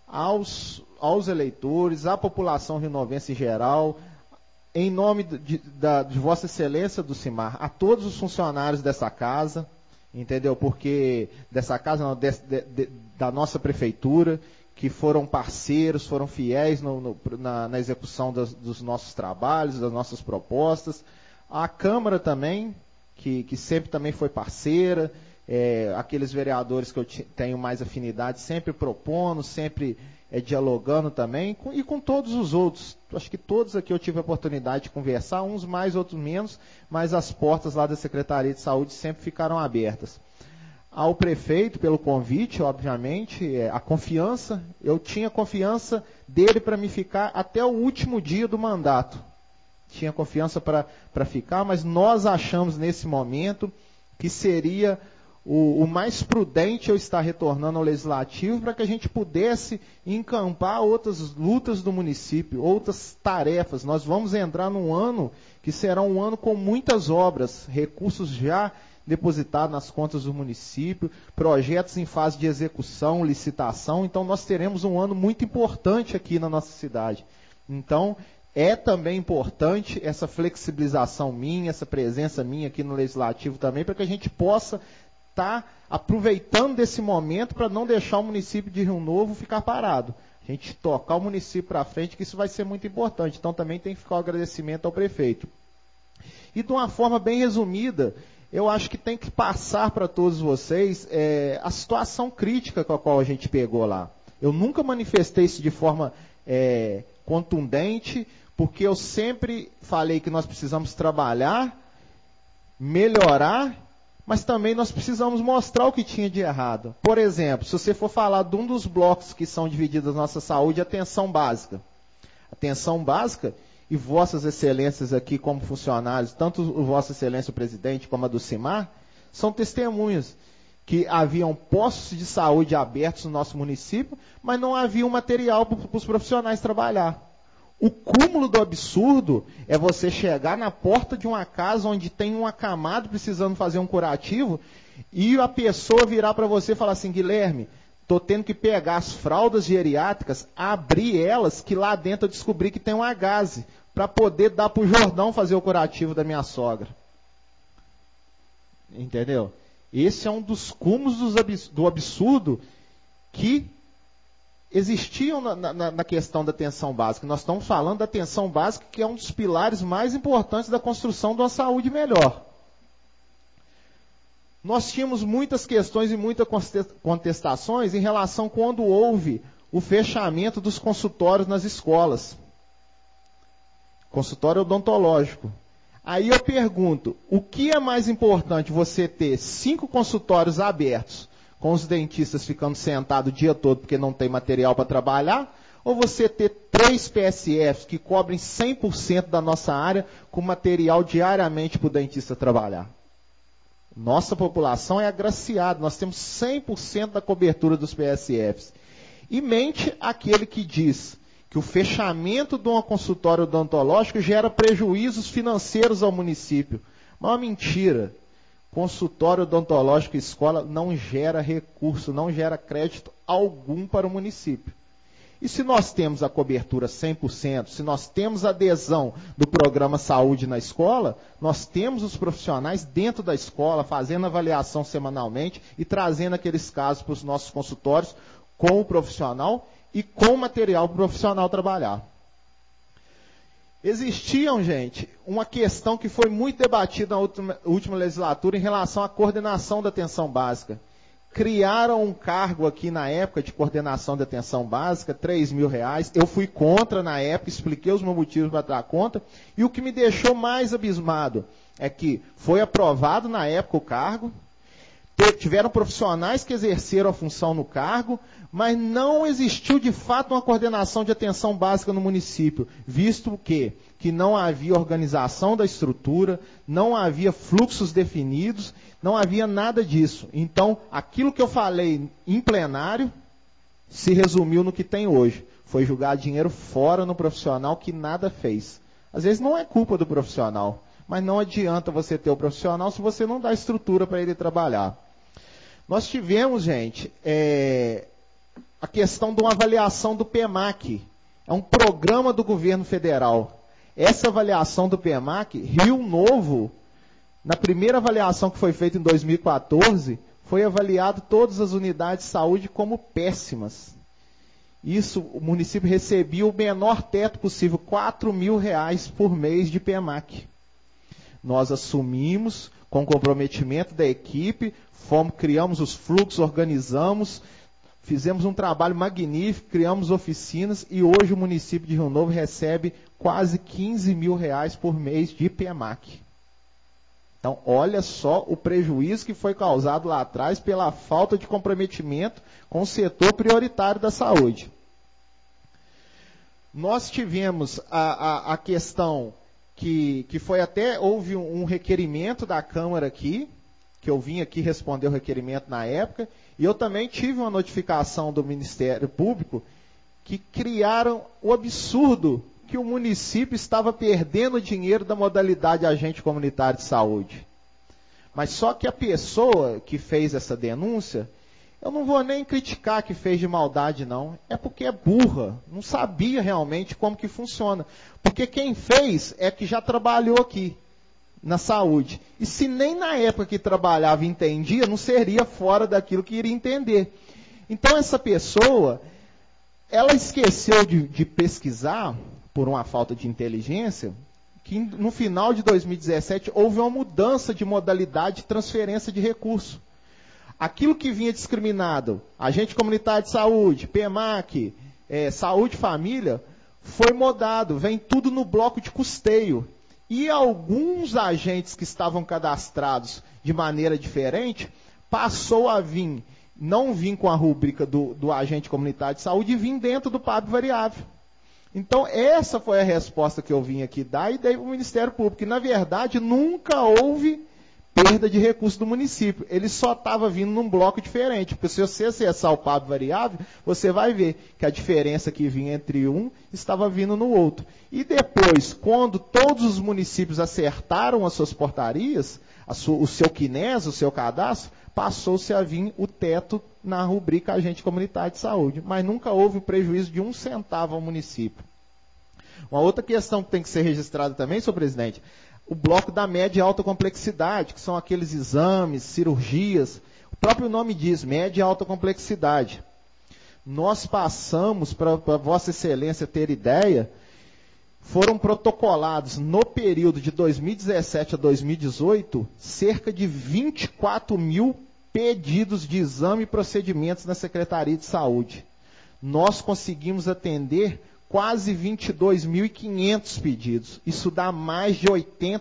aos eleitores, à população rionovense em geral, em nome de Vossa Excelência Dulcimar, a todos os funcionários dessa casa, entendeu? Porque dessa casa, não, da nossa prefeitura, que foram parceiros, foram fiéis na execução dos nossos trabalhos, das nossas propostas. A Câmara também, que sempre também foi parceira. Aqueles vereadores que eu tenho mais afinidade, sempre propondo, sempre dialogando também, e com todos os outros. Acho que todos aqui eu tive a oportunidade de conversar, uns mais, outros menos, mas as portas lá da Secretaria de Saúde sempre ficaram abertas. Ao prefeito, pelo convite, obviamente, a confiança, eu tinha confiança dele para me ficar até o último dia do mandato. Tinha confiança para ficar, mas nós achamos nesse momento que seria o mais prudente eu estar retornando ao Legislativo para que a gente pudesse encampar outras lutas do município, outras tarefas. Nós vamos entrar num ano que será um ano com muitas obras, recursos já depositados nas contas do município, projetos em fase de execução, licitação. Então nós teremos um ano muito importante aqui na nossa cidade. Então é também importante essa flexibilização minha, essa presença minha aqui no Legislativo também, para que a gente possa estar aproveitando desse momento para não deixar o município de Rio Novo ficar parado. A A gente tocar o município para frente, que isso vai ser muito importante. Então também tem que ficar o agradecimento ao prefeito. E de uma forma bem resumida, eu acho que tem que passar para todos vocês a situação crítica com a qual a gente pegou lá. Eu nunca manifestei isso de forma contundente, porque eu sempre falei que nós precisamos trabalhar, melhorar, mas também nós precisamos mostrar o que tinha de errado. Por exemplo, se você for falar de um dos blocos que são divididos na nossa saúde, a atenção básica. A atenção básica, e vossas excelências aqui como funcionários, tanto o vossa excelência o presidente como a do CIMAR, são testemunhas que haviam postos de saúde abertos no nosso município, mas não havia um material para os profissionais trabalhar. O cúmulo do absurdo é você chegar na porta de uma casa onde tem um acamado precisando fazer um curativo e a pessoa virar para você e falar assim: Guilherme, estou tendo que pegar as fraldas geriátricas, abrir elas, que lá dentro eu descobri que tem um agaze, para poder dar para o Jordão fazer o curativo da minha sogra. Entendeu? Esse é um dos cúmulos do absurdo que existiam na questão da atenção básica. Nós estamos falando da atenção básica, que é um dos pilares mais importantes da construção de uma saúde melhor. Nós tínhamos muitas questões e muitas contestações em relação quando houve o fechamento dos consultórios nas escolas. Consultório odontológico. Aí eu pergunto, o que é mais importante, você ter 5 consultórios abertos, com os dentistas ficando sentados o dia todo porque não tem material para trabalhar, ou você ter 3 PSFs que cobrem 100% da nossa área com material diariamente para o dentista trabalhar? Nossa população é agraciada, nós temos 100% da cobertura dos PSFs. E mente aquele que diz que o fechamento de um consultório odontológico gera prejuízos financeiros ao município. Mas é uma mentira. Consultório odontológico e escola não gera recurso, não gera crédito algum para o município. E se nós temos a cobertura 100%, se nós temos a adesão do programa Saúde na escola, nós temos os profissionais dentro da escola, fazendo avaliação semanalmente e trazendo aqueles casos para os nossos consultórios com o profissional e com o material para o profissional trabalhar. Existiam, gente, uma questão que foi muito debatida na última legislatura em relação à coordenação da atenção básica. Criaram um cargo aqui na época de coordenação da atenção básica, R$3.000. Eu fui contra na época, expliquei os meus motivos para dar conta. E o que me deixou mais abismado é que foi aprovado na época o cargo, tiveram profissionais que exerceram a função no cargo, mas não existiu de fato uma coordenação de atenção básica no município, visto que não havia organização da estrutura, não havia fluxos definidos, não havia nada disso. Então, aquilo que eu falei em plenário se resumiu no que tem hoje. Foi jogar dinheiro fora no profissional que nada fez. Às vezes não é culpa do profissional, mas não adianta você ter o profissional se você não dá estrutura para ele trabalhar. Nós tivemos, gente, a questão de uma avaliação do PEMAC. É um programa do governo federal. Essa avaliação do PEMAC, Rio Novo, na primeira avaliação que foi feita em 2014, foi avaliado todas as unidades de saúde como péssimas. Isso, o município recebia o menor teto possível, R$4.000 por mês de PEMAC. Nós assumimos, com comprometimento da equipe, criamos os fluxos, organizamos, fizemos um trabalho magnífico, criamos oficinas e hoje o município de Rio Novo recebe quase R$15.000 por mês de PEMAC. Então, olha só o prejuízo que foi causado lá atrás pela falta de comprometimento com o setor prioritário da saúde. Nós tivemos a questão que foi até, houve um requerimento da Câmara aqui, que eu vim aqui responder o requerimento na época, e eu também tive uma notificação do Ministério Público que criaram o absurdo que o município estava perdendo dinheiro da modalidade agente comunitário de saúde. Mas só que a pessoa que fez essa denúncia, eu não vou nem criticar que fez de maldade, não. É porque é burra, não sabia realmente como que funciona. Porque quem fez é que já trabalhou aqui na saúde. E se nem na época que trabalhava entendia, não seria fora daquilo que iria entender. Então essa pessoa ela esqueceu de pesquisar, por uma falta de inteligência, que no final de 2017 houve uma mudança de modalidade de transferência de recurso. Aquilo que vinha discriminado, agente comunitário de saúde, PEMAC, saúde e família, foi mudado, vem tudo no bloco de custeio. E alguns agentes que estavam cadastrados de maneira diferente, passou a vir, não vir com a rubrica do agente comunitário de saúde, e vir dentro do PAB variável. Então, essa foi a resposta que eu vim aqui dar e dei para o Ministério Público. E, na verdade, nunca houve perda de recurso do município. Ele só estava vindo num bloco diferente. Porque se você acessar o PAB variável, você vai ver que a diferença que vinha entre um estava vindo no outro. E depois, quando todos os municípios acertaram as suas portarias, o seu QNES, o seu cadastro, passou-se a vir o teto na rubrica agente comunitário de saúde. Mas nunca houve prejuízo de 1 centavo ao município. Uma outra questão que tem que ser registrada também, senhor presidente, o bloco da média e alta complexidade, que são aqueles exames, cirurgias. O próprio nome diz, média e alta complexidade. Nós passamos, para Vossa Excelência ter ideia, foram protocolados no período de 2017 a 2018 cerca de 24 mil pedidos de exame e procedimentos na Secretaria de Saúde. Nós conseguimos atender quase 22.500 pedidos. Isso dá mais de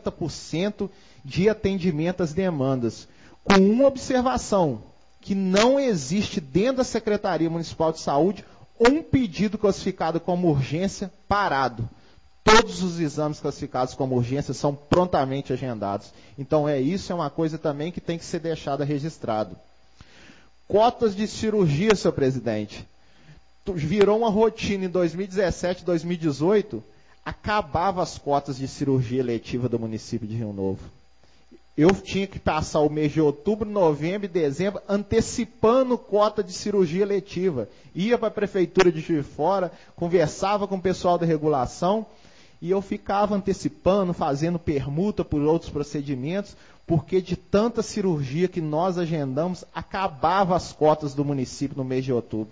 80% de atendimento às demandas. Com uma observação, que não existe dentro da Secretaria Municipal de Saúde um pedido classificado como urgência parado. Todos os exames classificados como urgência são prontamente agendados. Então, isso é uma coisa também que tem que ser deixada registrado. Cotas de cirurgia, senhor presidente. Virou uma rotina em 2017, 2018, acabava as cotas de cirurgia eletiva do município de Rio Novo. Eu tinha que passar o mês de outubro, novembro e dezembro antecipando cota de cirurgia eletiva. Ia para a prefeitura de Juiz de Fora, conversava com o pessoal da regulação, e eu ficava antecipando, fazendo permuta por outros procedimentos, porque de tanta cirurgia que nós agendamos, acabava as cotas do município no mês de outubro.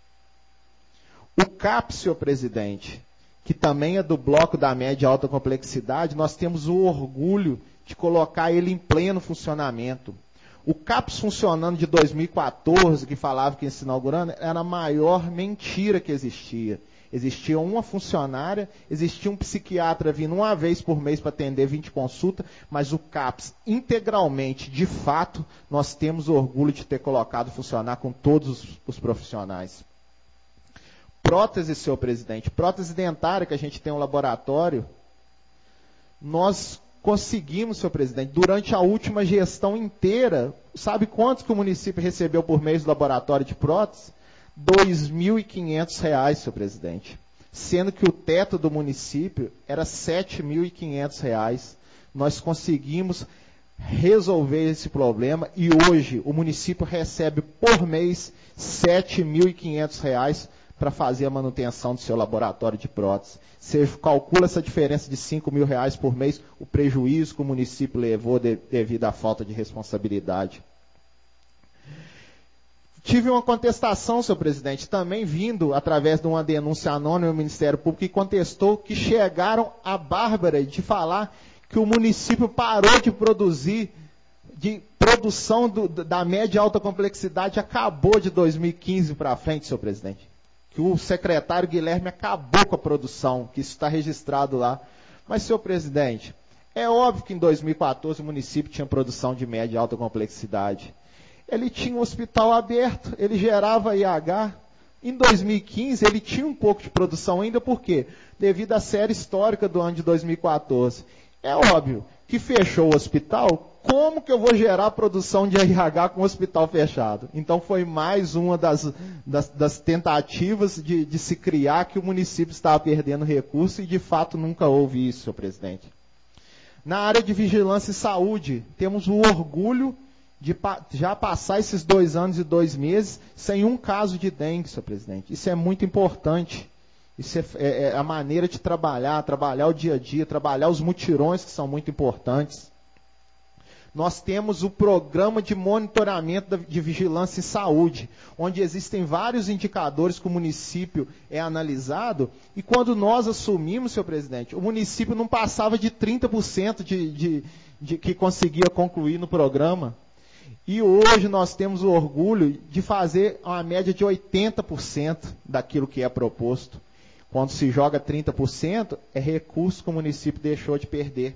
O CAPS, senhor presidente, que também é do bloco da média e alta complexidade, nós temos o orgulho de colocar ele em pleno funcionamento. O CAPS funcionando de 2014, que falava que ia se inaugurando, era a maior mentira que existia. Existia uma funcionária, existia um psiquiatra vindo uma vez por mês para atender 20 consultas, mas o CAPS integralmente, de fato, nós temos orgulho de ter colocado funcionar com todos os profissionais. Prótese, senhor presidente, prótese dentária, que a gente tem um laboratório, nós conseguimos, senhor presidente, durante a última gestão inteira, sabe quanto que o município recebeu por mês do laboratório de prótese? R$ 2.500, senhor presidente. Sendo que o teto do município era R$ 7.500. Nós conseguimos resolver esse problema e hoje o município recebe por mês R$ 7.500 para fazer a manutenção do seu laboratório de prótese. Você calcula essa diferença de R$ 5.000 por mês, o prejuízo que o município levou devido à falta de responsabilidade. Tive uma contestação, senhor presidente, também vindo através de uma denúncia anônima ao Ministério Público, que contestou que chegaram a bárbara de falar que o município parou de produzir, de produção da média e alta complexidade acabou de 2015 para frente, senhor presidente. Que o secretário Guilherme acabou com a produção, que isso está registrado lá. Mas, senhor presidente, é óbvio que em 2014 o município tinha produção de média e alta complexidade. Ele tinha um hospital aberto, ele gerava IH. Em 2015 ele tinha um pouco de produção ainda, por quê? Devido à série histórica do ano de 2014. É óbvio que fechou o hospital, como que eu vou gerar produção de RH com o hospital fechado? Então foi mais uma das tentativas de se criar que o município estava perdendo recurso e de fato nunca houve isso, senhor presidente. Na área de vigilância e saúde, temos o orgulho de já passar esses 2 anos e 2 meses sem um caso de dengue, senhor presidente. Isso é muito importante. Isso é a maneira de trabalhar o dia a dia, trabalhar os mutirões que são muito importantes. Nós temos o programa de monitoramento de vigilância em saúde, onde existem vários indicadores que o município é analisado, e quando nós assumimos, senhor presidente, o município não passava de 30% de que conseguia concluir no programa. E hoje nós temos o orgulho de fazer uma média de 80% daquilo que é proposto. Quando se joga 30%, é recurso que o município deixou de perder.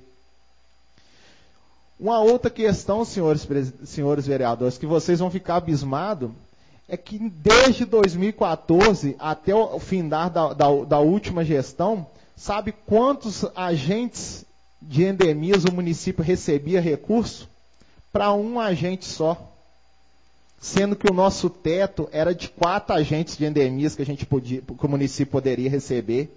Uma outra questão, senhores vereadores, que vocês vão ficar abismados, é que desde 2014 até o findar da última gestão, sabe quantos agentes de endemias o município recebia recurso? Para um agente só. Sendo que o nosso teto era de 4 agentes de endemias que que o município poderia receber.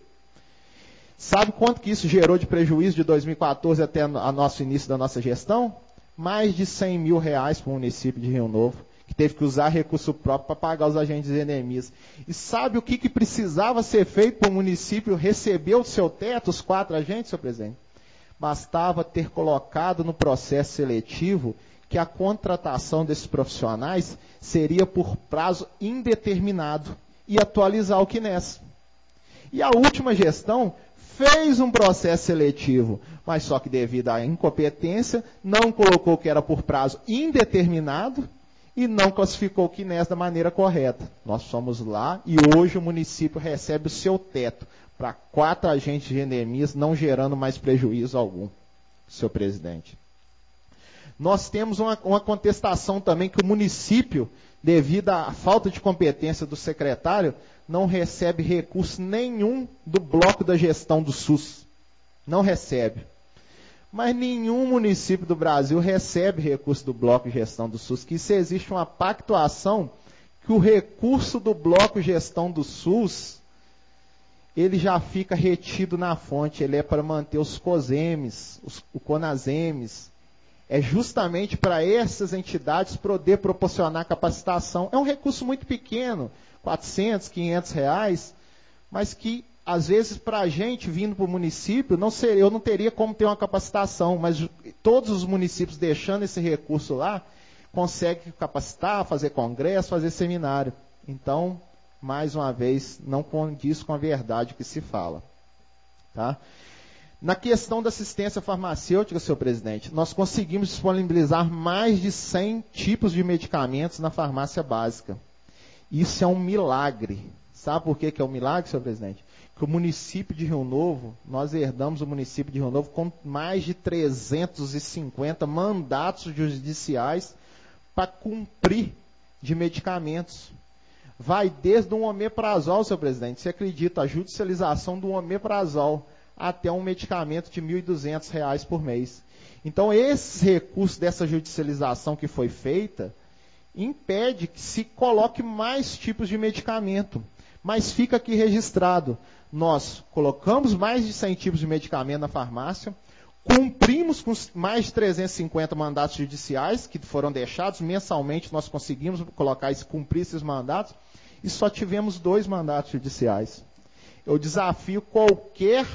Sabe quanto que isso gerou de prejuízo de 2014 até o nosso início da nossa gestão? Mais de R$100 mil para o município de Rio Novo, que teve que usar recurso próprio para pagar os agentes de endemias. E sabe o que precisava ser feito para o município receber o seu teto, os 4 agentes, senhor presidente? Bastava ter colocado no processo seletivo que a contratação desses profissionais seria por prazo indeterminado e atualizar o CNES. E a última gestão fez um processo seletivo, mas só que devido à incompetência, não colocou que era por prazo indeterminado e não classificou o CNES da maneira correta. Nós fomos lá e hoje o município recebe o seu teto para 4 agentes de endemias, não gerando mais prejuízo algum, senhor presidente. Nós temos uma contestação também que o município, devido à falta de competência do secretário, não recebe recurso nenhum do bloco da gestão do SUS. Não recebe. Mas nenhum município do Brasil recebe recurso do bloco de gestão do SUS, que isso existe uma pactuação que o recurso do bloco de gestão do SUS, ele já fica retido na fonte, ele é para manter os COSEMES, o CONASEMES, é justamente para essas entidades poder proporcionar capacitação. É um recurso muito pequeno, R$400, R$500, mas que, às vezes, para a gente, vindo para o município, eu não teria como ter uma capacitação, mas todos os municípios deixando esse recurso lá, conseguem capacitar, fazer congresso, fazer seminário. Então, mais uma vez, não condiz com a verdade que se fala. Tá? Na questão da assistência farmacêutica, senhor presidente, nós conseguimos disponibilizar mais de 100 tipos de medicamentos na farmácia básica. Isso é um milagre. Sabe por que é um milagre, senhor presidente? Que o município de Rio Novo, nós herdamos o município de Rio Novo com mais de 350 mandatos judiciais para cumprir de medicamentos. Vai desde um omeprazol, senhor presidente, você acredita, a judicialização do omeprazol, até um medicamento de R$ 1.200 por mês. Então, esses recursos dessa judicialização que foi feita, impede que se coloque mais tipos de medicamento. Mas fica aqui registrado, nós colocamos mais de 100 tipos de medicamento na farmácia, cumprimos com mais de 350 mandatos judiciais que foram deixados, mensalmente nós conseguimos cumprir esses mandatos, e só tivemos 2 mandatos judiciais. Eu desafio qualquer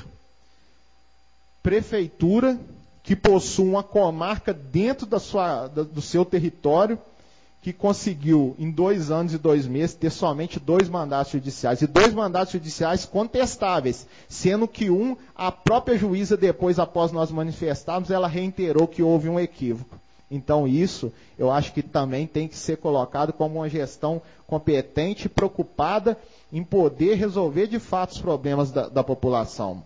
prefeitura que possua uma comarca dentro do seu território, que conseguiu, em 2 anos e 2 meses, ter somente 2 mandatos judiciais, e 2 mandatos judiciais contestáveis, sendo que a própria juíza, depois, após nós manifestarmos, ela reiterou que houve um equívoco. Então, isso, eu acho que também tem que ser colocado como uma gestão competente e preocupada em poder resolver, de fato, os problemas da população.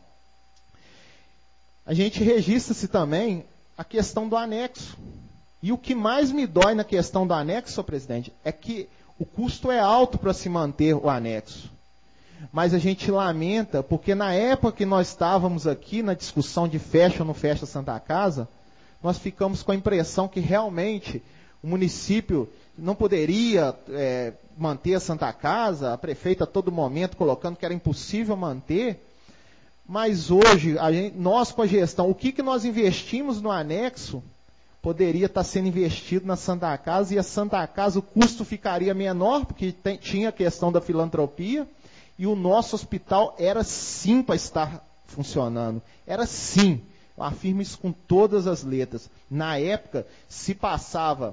A gente registra-se também a questão do anexo. E o que mais me dói na questão do anexo, senhor presidente, é que o custo é alto para se manter o anexo. Mas a gente lamenta, porque na época que nós estávamos aqui na discussão de fecha ou não fecha Santa Casa, nós ficamos com a impressão que realmente o município não poderia manter a Santa Casa, a prefeita a todo momento colocando que era impossível manter. Mas hoje, nós com a gestão, o que nós investimos no anexo, poderia estar sendo investido na Santa Casa, e a Santa Casa, o custo ficaria menor, porque tinha a questão da filantropia, e o nosso hospital era sim para estar funcionando. Era sim. Eu afirmo isso com todas as letras. Na época, se passava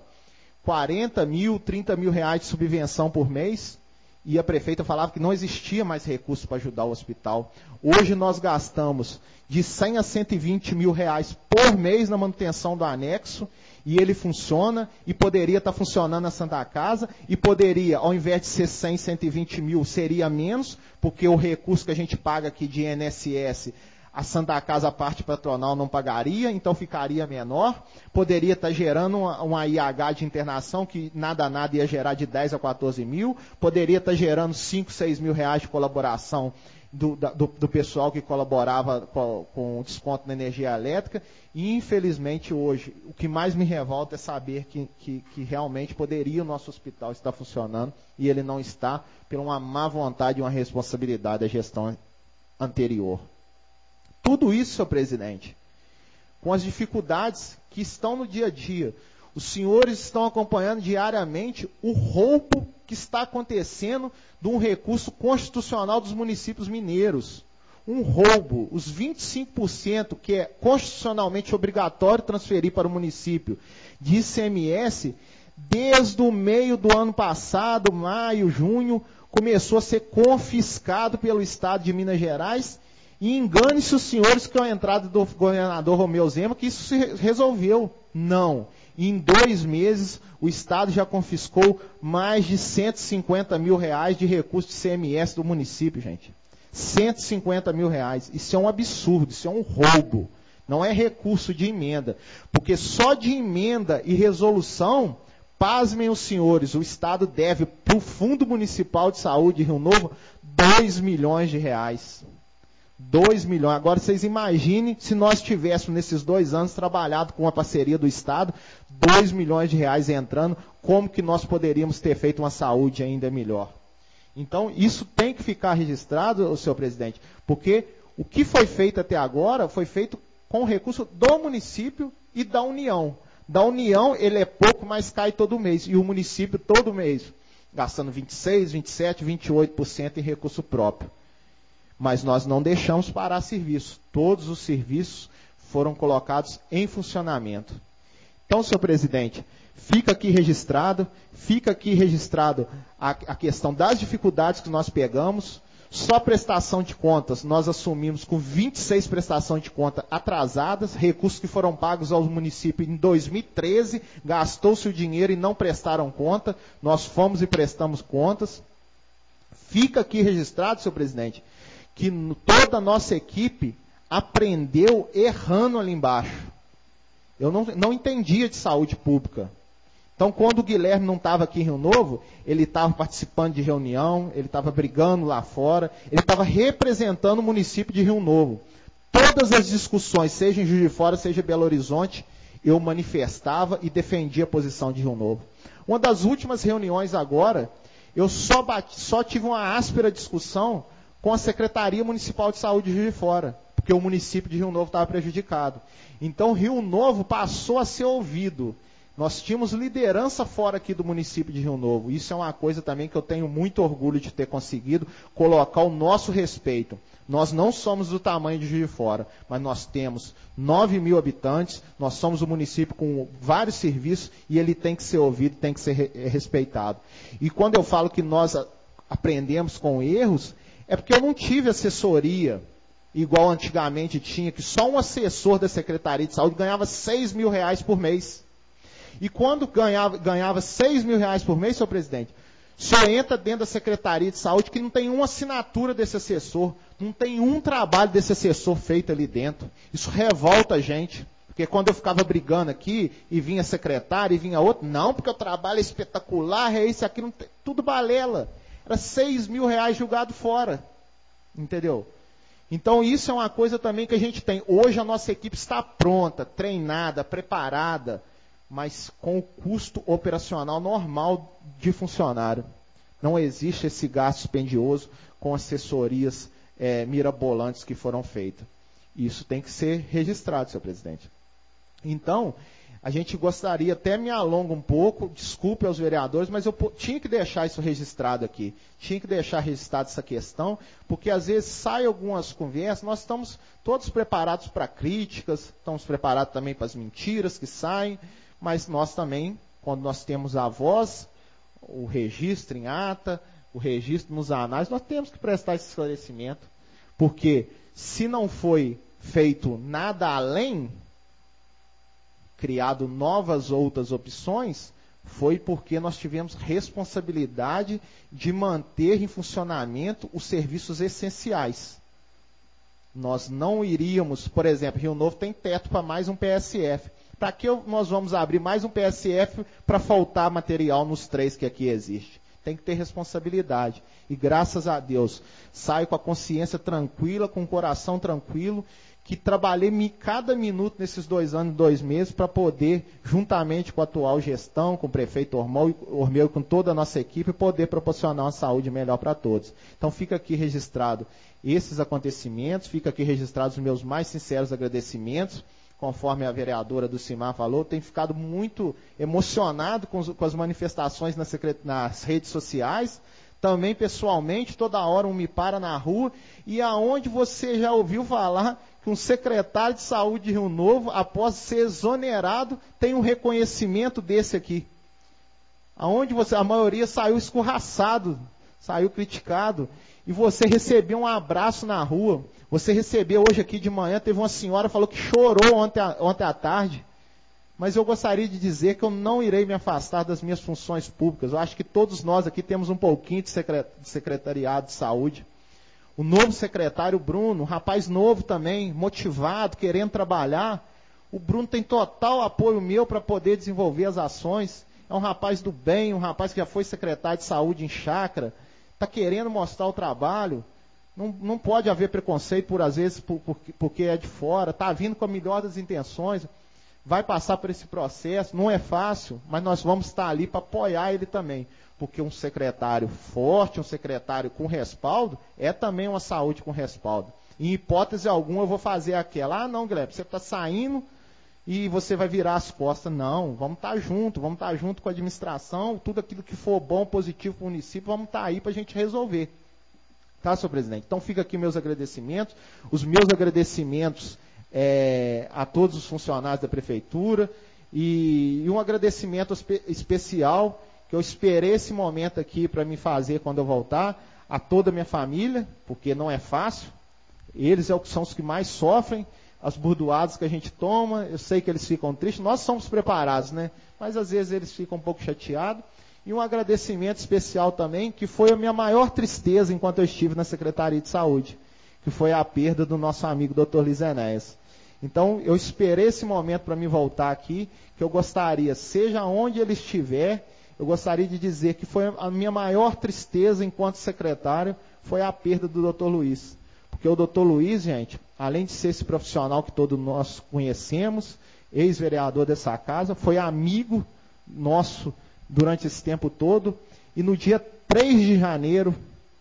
40 mil, 30 mil reais de subvenção por mês, e a prefeita falava que não existia mais recurso para ajudar o hospital. Hoje nós gastamos de 100 a 120 mil reais por mês na manutenção do anexo, e ele funciona, e poderia estar funcionando na Santa Casa, e poderia, ao invés de ser 100, 120 mil, seria menos, porque o recurso que a gente paga aqui de INSS, a Santa Casa, a parte patronal, não pagaria, então ficaria menor. Poderia estar gerando uma IH de internação, que nada ia gerar de 10 a 14 mil. Poderia estar gerando 5, 6 mil reais de colaboração do pessoal que colaborava com desconto na energia elétrica. E, infelizmente, hoje, o que mais me revolta é saber que realmente poderia o nosso hospital estar funcionando, e ele não está, por uma má vontade e uma responsabilidade da gestão anterior. Tudo isso, senhor presidente, com as dificuldades que estão no dia a dia. Os senhores estão acompanhando diariamente o roubo que está acontecendo de um recurso constitucional dos municípios mineiros. Um roubo, os 25% que é constitucionalmente obrigatório transferir para o município de ICMS, desde o meio do ano passado, maio, junho, começou a ser confiscado pelo Estado de Minas Gerais. E engane-se os senhores com a entrada do governador Romeu Zema, que isso se resolveu. Não. Em 2 meses, o Estado já confiscou mais de 150 mil reais de recurso de ICMS do município, gente. 150 mil reais. Isso é um absurdo, isso é um roubo. Não é recurso de emenda. Porque só de emenda e resolução, pasmem os senhores, o Estado deve para o Fundo Municipal de Saúde de Rio Novo 2 milhões de reais. 2 milhões. Agora vocês imaginem se nós tivéssemos nesses 2 anos trabalhado com a parceria do Estado, 2 milhões de reais entrando, como que nós poderíamos ter feito uma saúde ainda melhor? Então, isso tem que ficar registrado, senhor presidente, porque o que foi feito até agora foi feito com o recurso do município e da União. Da União, ele é pouco, mas cai todo mês. E o município, todo mês, gastando 26%, 27%, 28% em recurso próprio. Mas nós não deixamos parar serviço. Todos os serviços foram colocados em funcionamento. Então, senhor presidente, fica aqui registrado a questão das dificuldades que nós pegamos. Só prestação de contas, nós assumimos com 26 prestações de conta atrasadas, recursos que foram pagos aos municípios em 2013, gastou-se o dinheiro e não prestaram conta, nós fomos e prestamos contas. Fica aqui registrado, senhor presidente, que toda a nossa equipe aprendeu errando ali embaixo. Eu não entendia de saúde pública. Então, quando o Guilherme não estava aqui em Rio Novo, ele estava participando de reunião, ele estava brigando lá fora, ele estava representando o município de Rio Novo. Todas as discussões, seja em Juiz de Fora, seja em Belo Horizonte, eu manifestava e defendia a posição de Rio Novo. Uma das últimas reuniões agora, eu só tive uma áspera discussão com a Secretaria Municipal de Saúde de Juiz de Fora, porque o município de Rio Novo estava prejudicado. Então, Rio Novo passou a ser ouvido. Nós tínhamos liderança fora aqui do município de Rio Novo. Isso é uma coisa também que eu tenho muito orgulho de ter conseguido colocar o nosso respeito. Nós não somos do tamanho de Juiz de Fora, mas nós temos 9 mil habitantes, nós somos um município com vários serviços e ele tem que ser ouvido, tem que ser respeitado. E quando eu falo que nós aprendemos com erros, é porque eu não tive assessoria, igual antigamente tinha, que só um assessor da Secretaria de Saúde ganhava 6 mil reais por mês. E quando ganhava 6 mil reais por mês, senhor presidente, só entra dentro da Secretaria de Saúde que não tem uma assinatura desse assessor, não tem um trabalho desse assessor feito ali dentro. Isso revolta a gente. Porque quando eu ficava brigando aqui, e vinha secretário, e vinha outro, não, porque o trabalho é espetacular, é isso, aquilo, tudo balela. Era 6 mil reais julgado fora. Entendeu? Então isso é uma coisa também que a gente tem. Hoje a nossa equipe está pronta, treinada, preparada, mas com o custo operacional normal de funcionário. Não existe esse gasto dispendioso com assessorias mirabolantes que foram feitas. Isso tem que ser registrado, senhor presidente. Então, A gente gostaria, até me alongo um pouco, desculpe aos vereadores, mas eu tinha que deixar isso registrado aqui. Tinha que deixar registrado essa questão, porque às vezes saem algumas conversas, nós estamos todos preparados para críticas, estamos preparados também para as mentiras que saem, mas nós também, quando nós temos a voz, o registro em ata, o registro nos anais, nós temos que prestar esse esclarecimento, porque se não foi feito nada além, criado novas outras opções, foi porque nós tivemos responsabilidade de manter em funcionamento os serviços essenciais. Nós não iríamos, por exemplo, Rio Novo tem teto para mais um PSF. Para que nós vamos abrir mais um PSF para faltar material nos 3 que aqui existe? Tem que ter responsabilidade. E graças a Deus, saio com a consciência tranquila, com o coração tranquilo, que trabalhei cada minuto nesses 2 anos e 2 meses para poder, juntamente com a atual gestão, com o prefeito Ormeu e com toda a nossa equipe, poder proporcionar uma saúde melhor para todos. Então fica aqui registrado esses acontecimentos, fica aqui registrados os meus mais sinceros agradecimentos, conforme a vereadora do CIMAR falou, tenho ficado muito emocionado com as manifestações nas redes sociais, também pessoalmente, toda hora me para na rua, e aonde você já ouviu falar que um secretário de saúde de Rio Novo, após ser exonerado, tem um reconhecimento desse aqui. Aonde a maioria saiu escorraçado, saiu criticado, e você recebeu um abraço na rua. Você recebeu hoje aqui de manhã, teve uma senhora que falou que chorou ontem à tarde. Mas eu gostaria de dizer que eu não irei me afastar das minhas funções públicas. Eu acho que todos nós aqui temos um pouquinho de secretariado de saúde. O novo secretário, Bruno, um rapaz novo também, motivado, querendo trabalhar. O Bruno tem total apoio meu para poder desenvolver as ações. É um rapaz do bem, um rapaz que já foi secretário de saúde em Chácara. Está querendo mostrar o trabalho. Não pode haver preconceito, às vezes, porque é de fora. Está vindo com a melhor das intenções. Vai passar por esse processo. Não é fácil, mas nós vamos estar ali para apoiar ele também. Porque um secretário forte, um secretário com respaldo, é também uma saúde com respaldo. Em hipótese alguma, eu vou fazer aquela. Não, Guilherme, você está saindo e você vai virar as costas. Não, vamos estar junto com a administração, tudo aquilo que for bom, positivo para o município, vamos estar aí para a gente resolver. Tá, senhor presidente? Então, fica aqui meus agradecimentos. Os meus agradecimentos a todos os funcionários da prefeitura e um agradecimento especial que eu esperei esse momento aqui para me fazer quando eu voltar, a toda a minha família, porque não é fácil. Eles são os que mais sofrem, as burdoadas que a gente toma, eu sei que eles ficam tristes, nós somos preparados, né? Mas às vezes eles ficam um pouco chateados. E um agradecimento especial também, que foi a minha maior tristeza enquanto eu estive na Secretaria de Saúde, que foi a perda do nosso amigo Dr. Luiz Enéas. Então, eu esperei esse momento para me voltar aqui, que eu gostaria, seja onde ele estiver, eu gostaria de dizer que foi a minha maior tristeza enquanto secretário, foi a perda do Dr. Luiz. Porque o Dr. Luiz, gente, além de ser esse profissional que todos nós conhecemos, ex-vereador dessa casa, foi amigo nosso durante esse tempo todo, e no dia 3 de janeiro,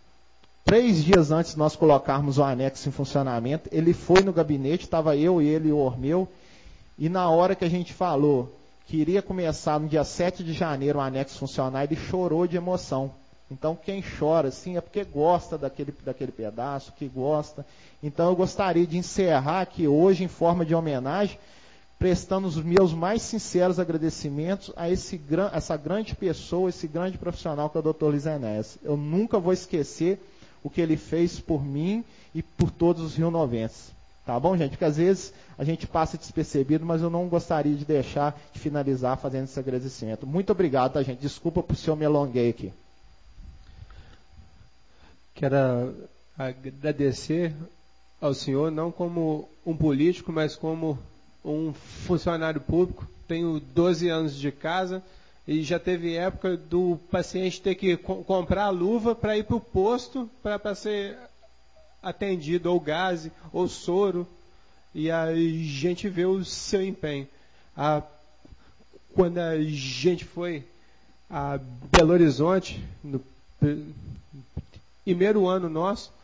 3 dias antes de nós colocarmos o anexo em funcionamento, ele foi no gabinete, estava eu, ele e o Ormeu, e na hora que a gente falou que iria começar no dia 7 de janeiro o anexo funcionar, ele chorou de emoção. Então, quem chora assim é porque gosta daquele pedaço, que gosta. Então, eu gostaria de encerrar aqui hoje, em forma de homenagem, prestando os meus mais sinceros agradecimentos a essa grande pessoa, esse grande profissional que é o Dr. Luiz Enéas. Eu nunca vou esquecer o que ele fez por mim e por todos os rionovenses. Tá bom, gente? Porque às vezes a gente passa despercebido, mas eu não gostaria de deixar de finalizar fazendo esse agradecimento. Muito obrigado, tá, gente? Desculpa por se eu me alonguei aqui. Quero agradecer ao senhor, não como um político, mas como um funcionário público. Tenho 12 anos de casa e já teve época do paciente ter que comprar luva para ir para o posto para ser atendido, ou gás, ou soro, e a gente vê o seu empenho. Quando a gente foi a Belo Horizonte, no primeiro ano nosso,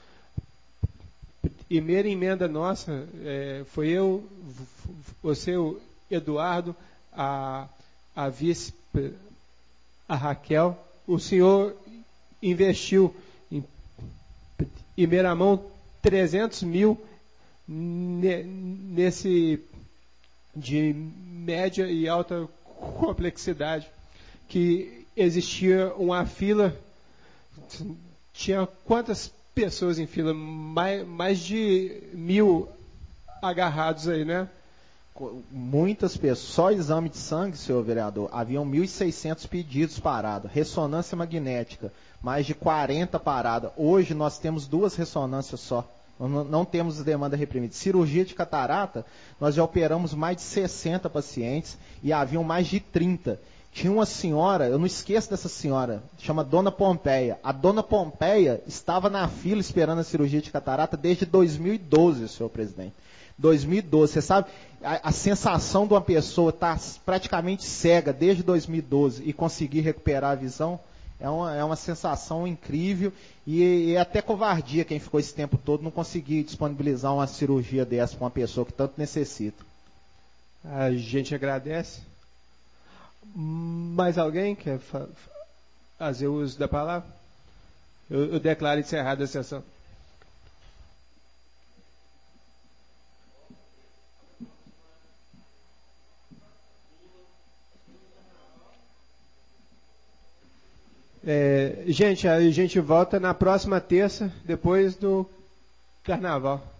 primeira emenda nossa, foi eu, você, o Eduardo, a vice, a Raquel. O senhor investiu em primeira mão 300 mil nesse de média e alta complexidade, que existia uma fila, tinha quantas pessoas em fila? Mais de 1.000 agarrados aí, né? Muitas pessoas, só exame de sangue, senhor vereador, haviam 1.600 pedidos parados. Ressonância magnética, mais de 40 paradas. Hoje nós temos 2 ressonâncias só. Não temos demanda reprimida. Cirurgia de catarata, nós já operamos mais de 60 pacientes e haviam mais de 30. Tinha uma senhora, eu não esqueço dessa senhora, chama Dona Pompeia. A Dona Pompeia estava na fila esperando a cirurgia de catarata desde 2012, senhor presidente. 2012, você sabe, a sensação de uma pessoa estar praticamente cega desde 2012 e conseguir recuperar a visão é uma sensação incrível e é até covardia quem ficou esse tempo todo não conseguir disponibilizar uma cirurgia dessa para uma pessoa que tanto necessita. A gente agradece. Mais alguém quer fazer uso da palavra? Eu declaro encerrada a sessão. Gente, a gente volta na próxima terça, depois do Carnaval.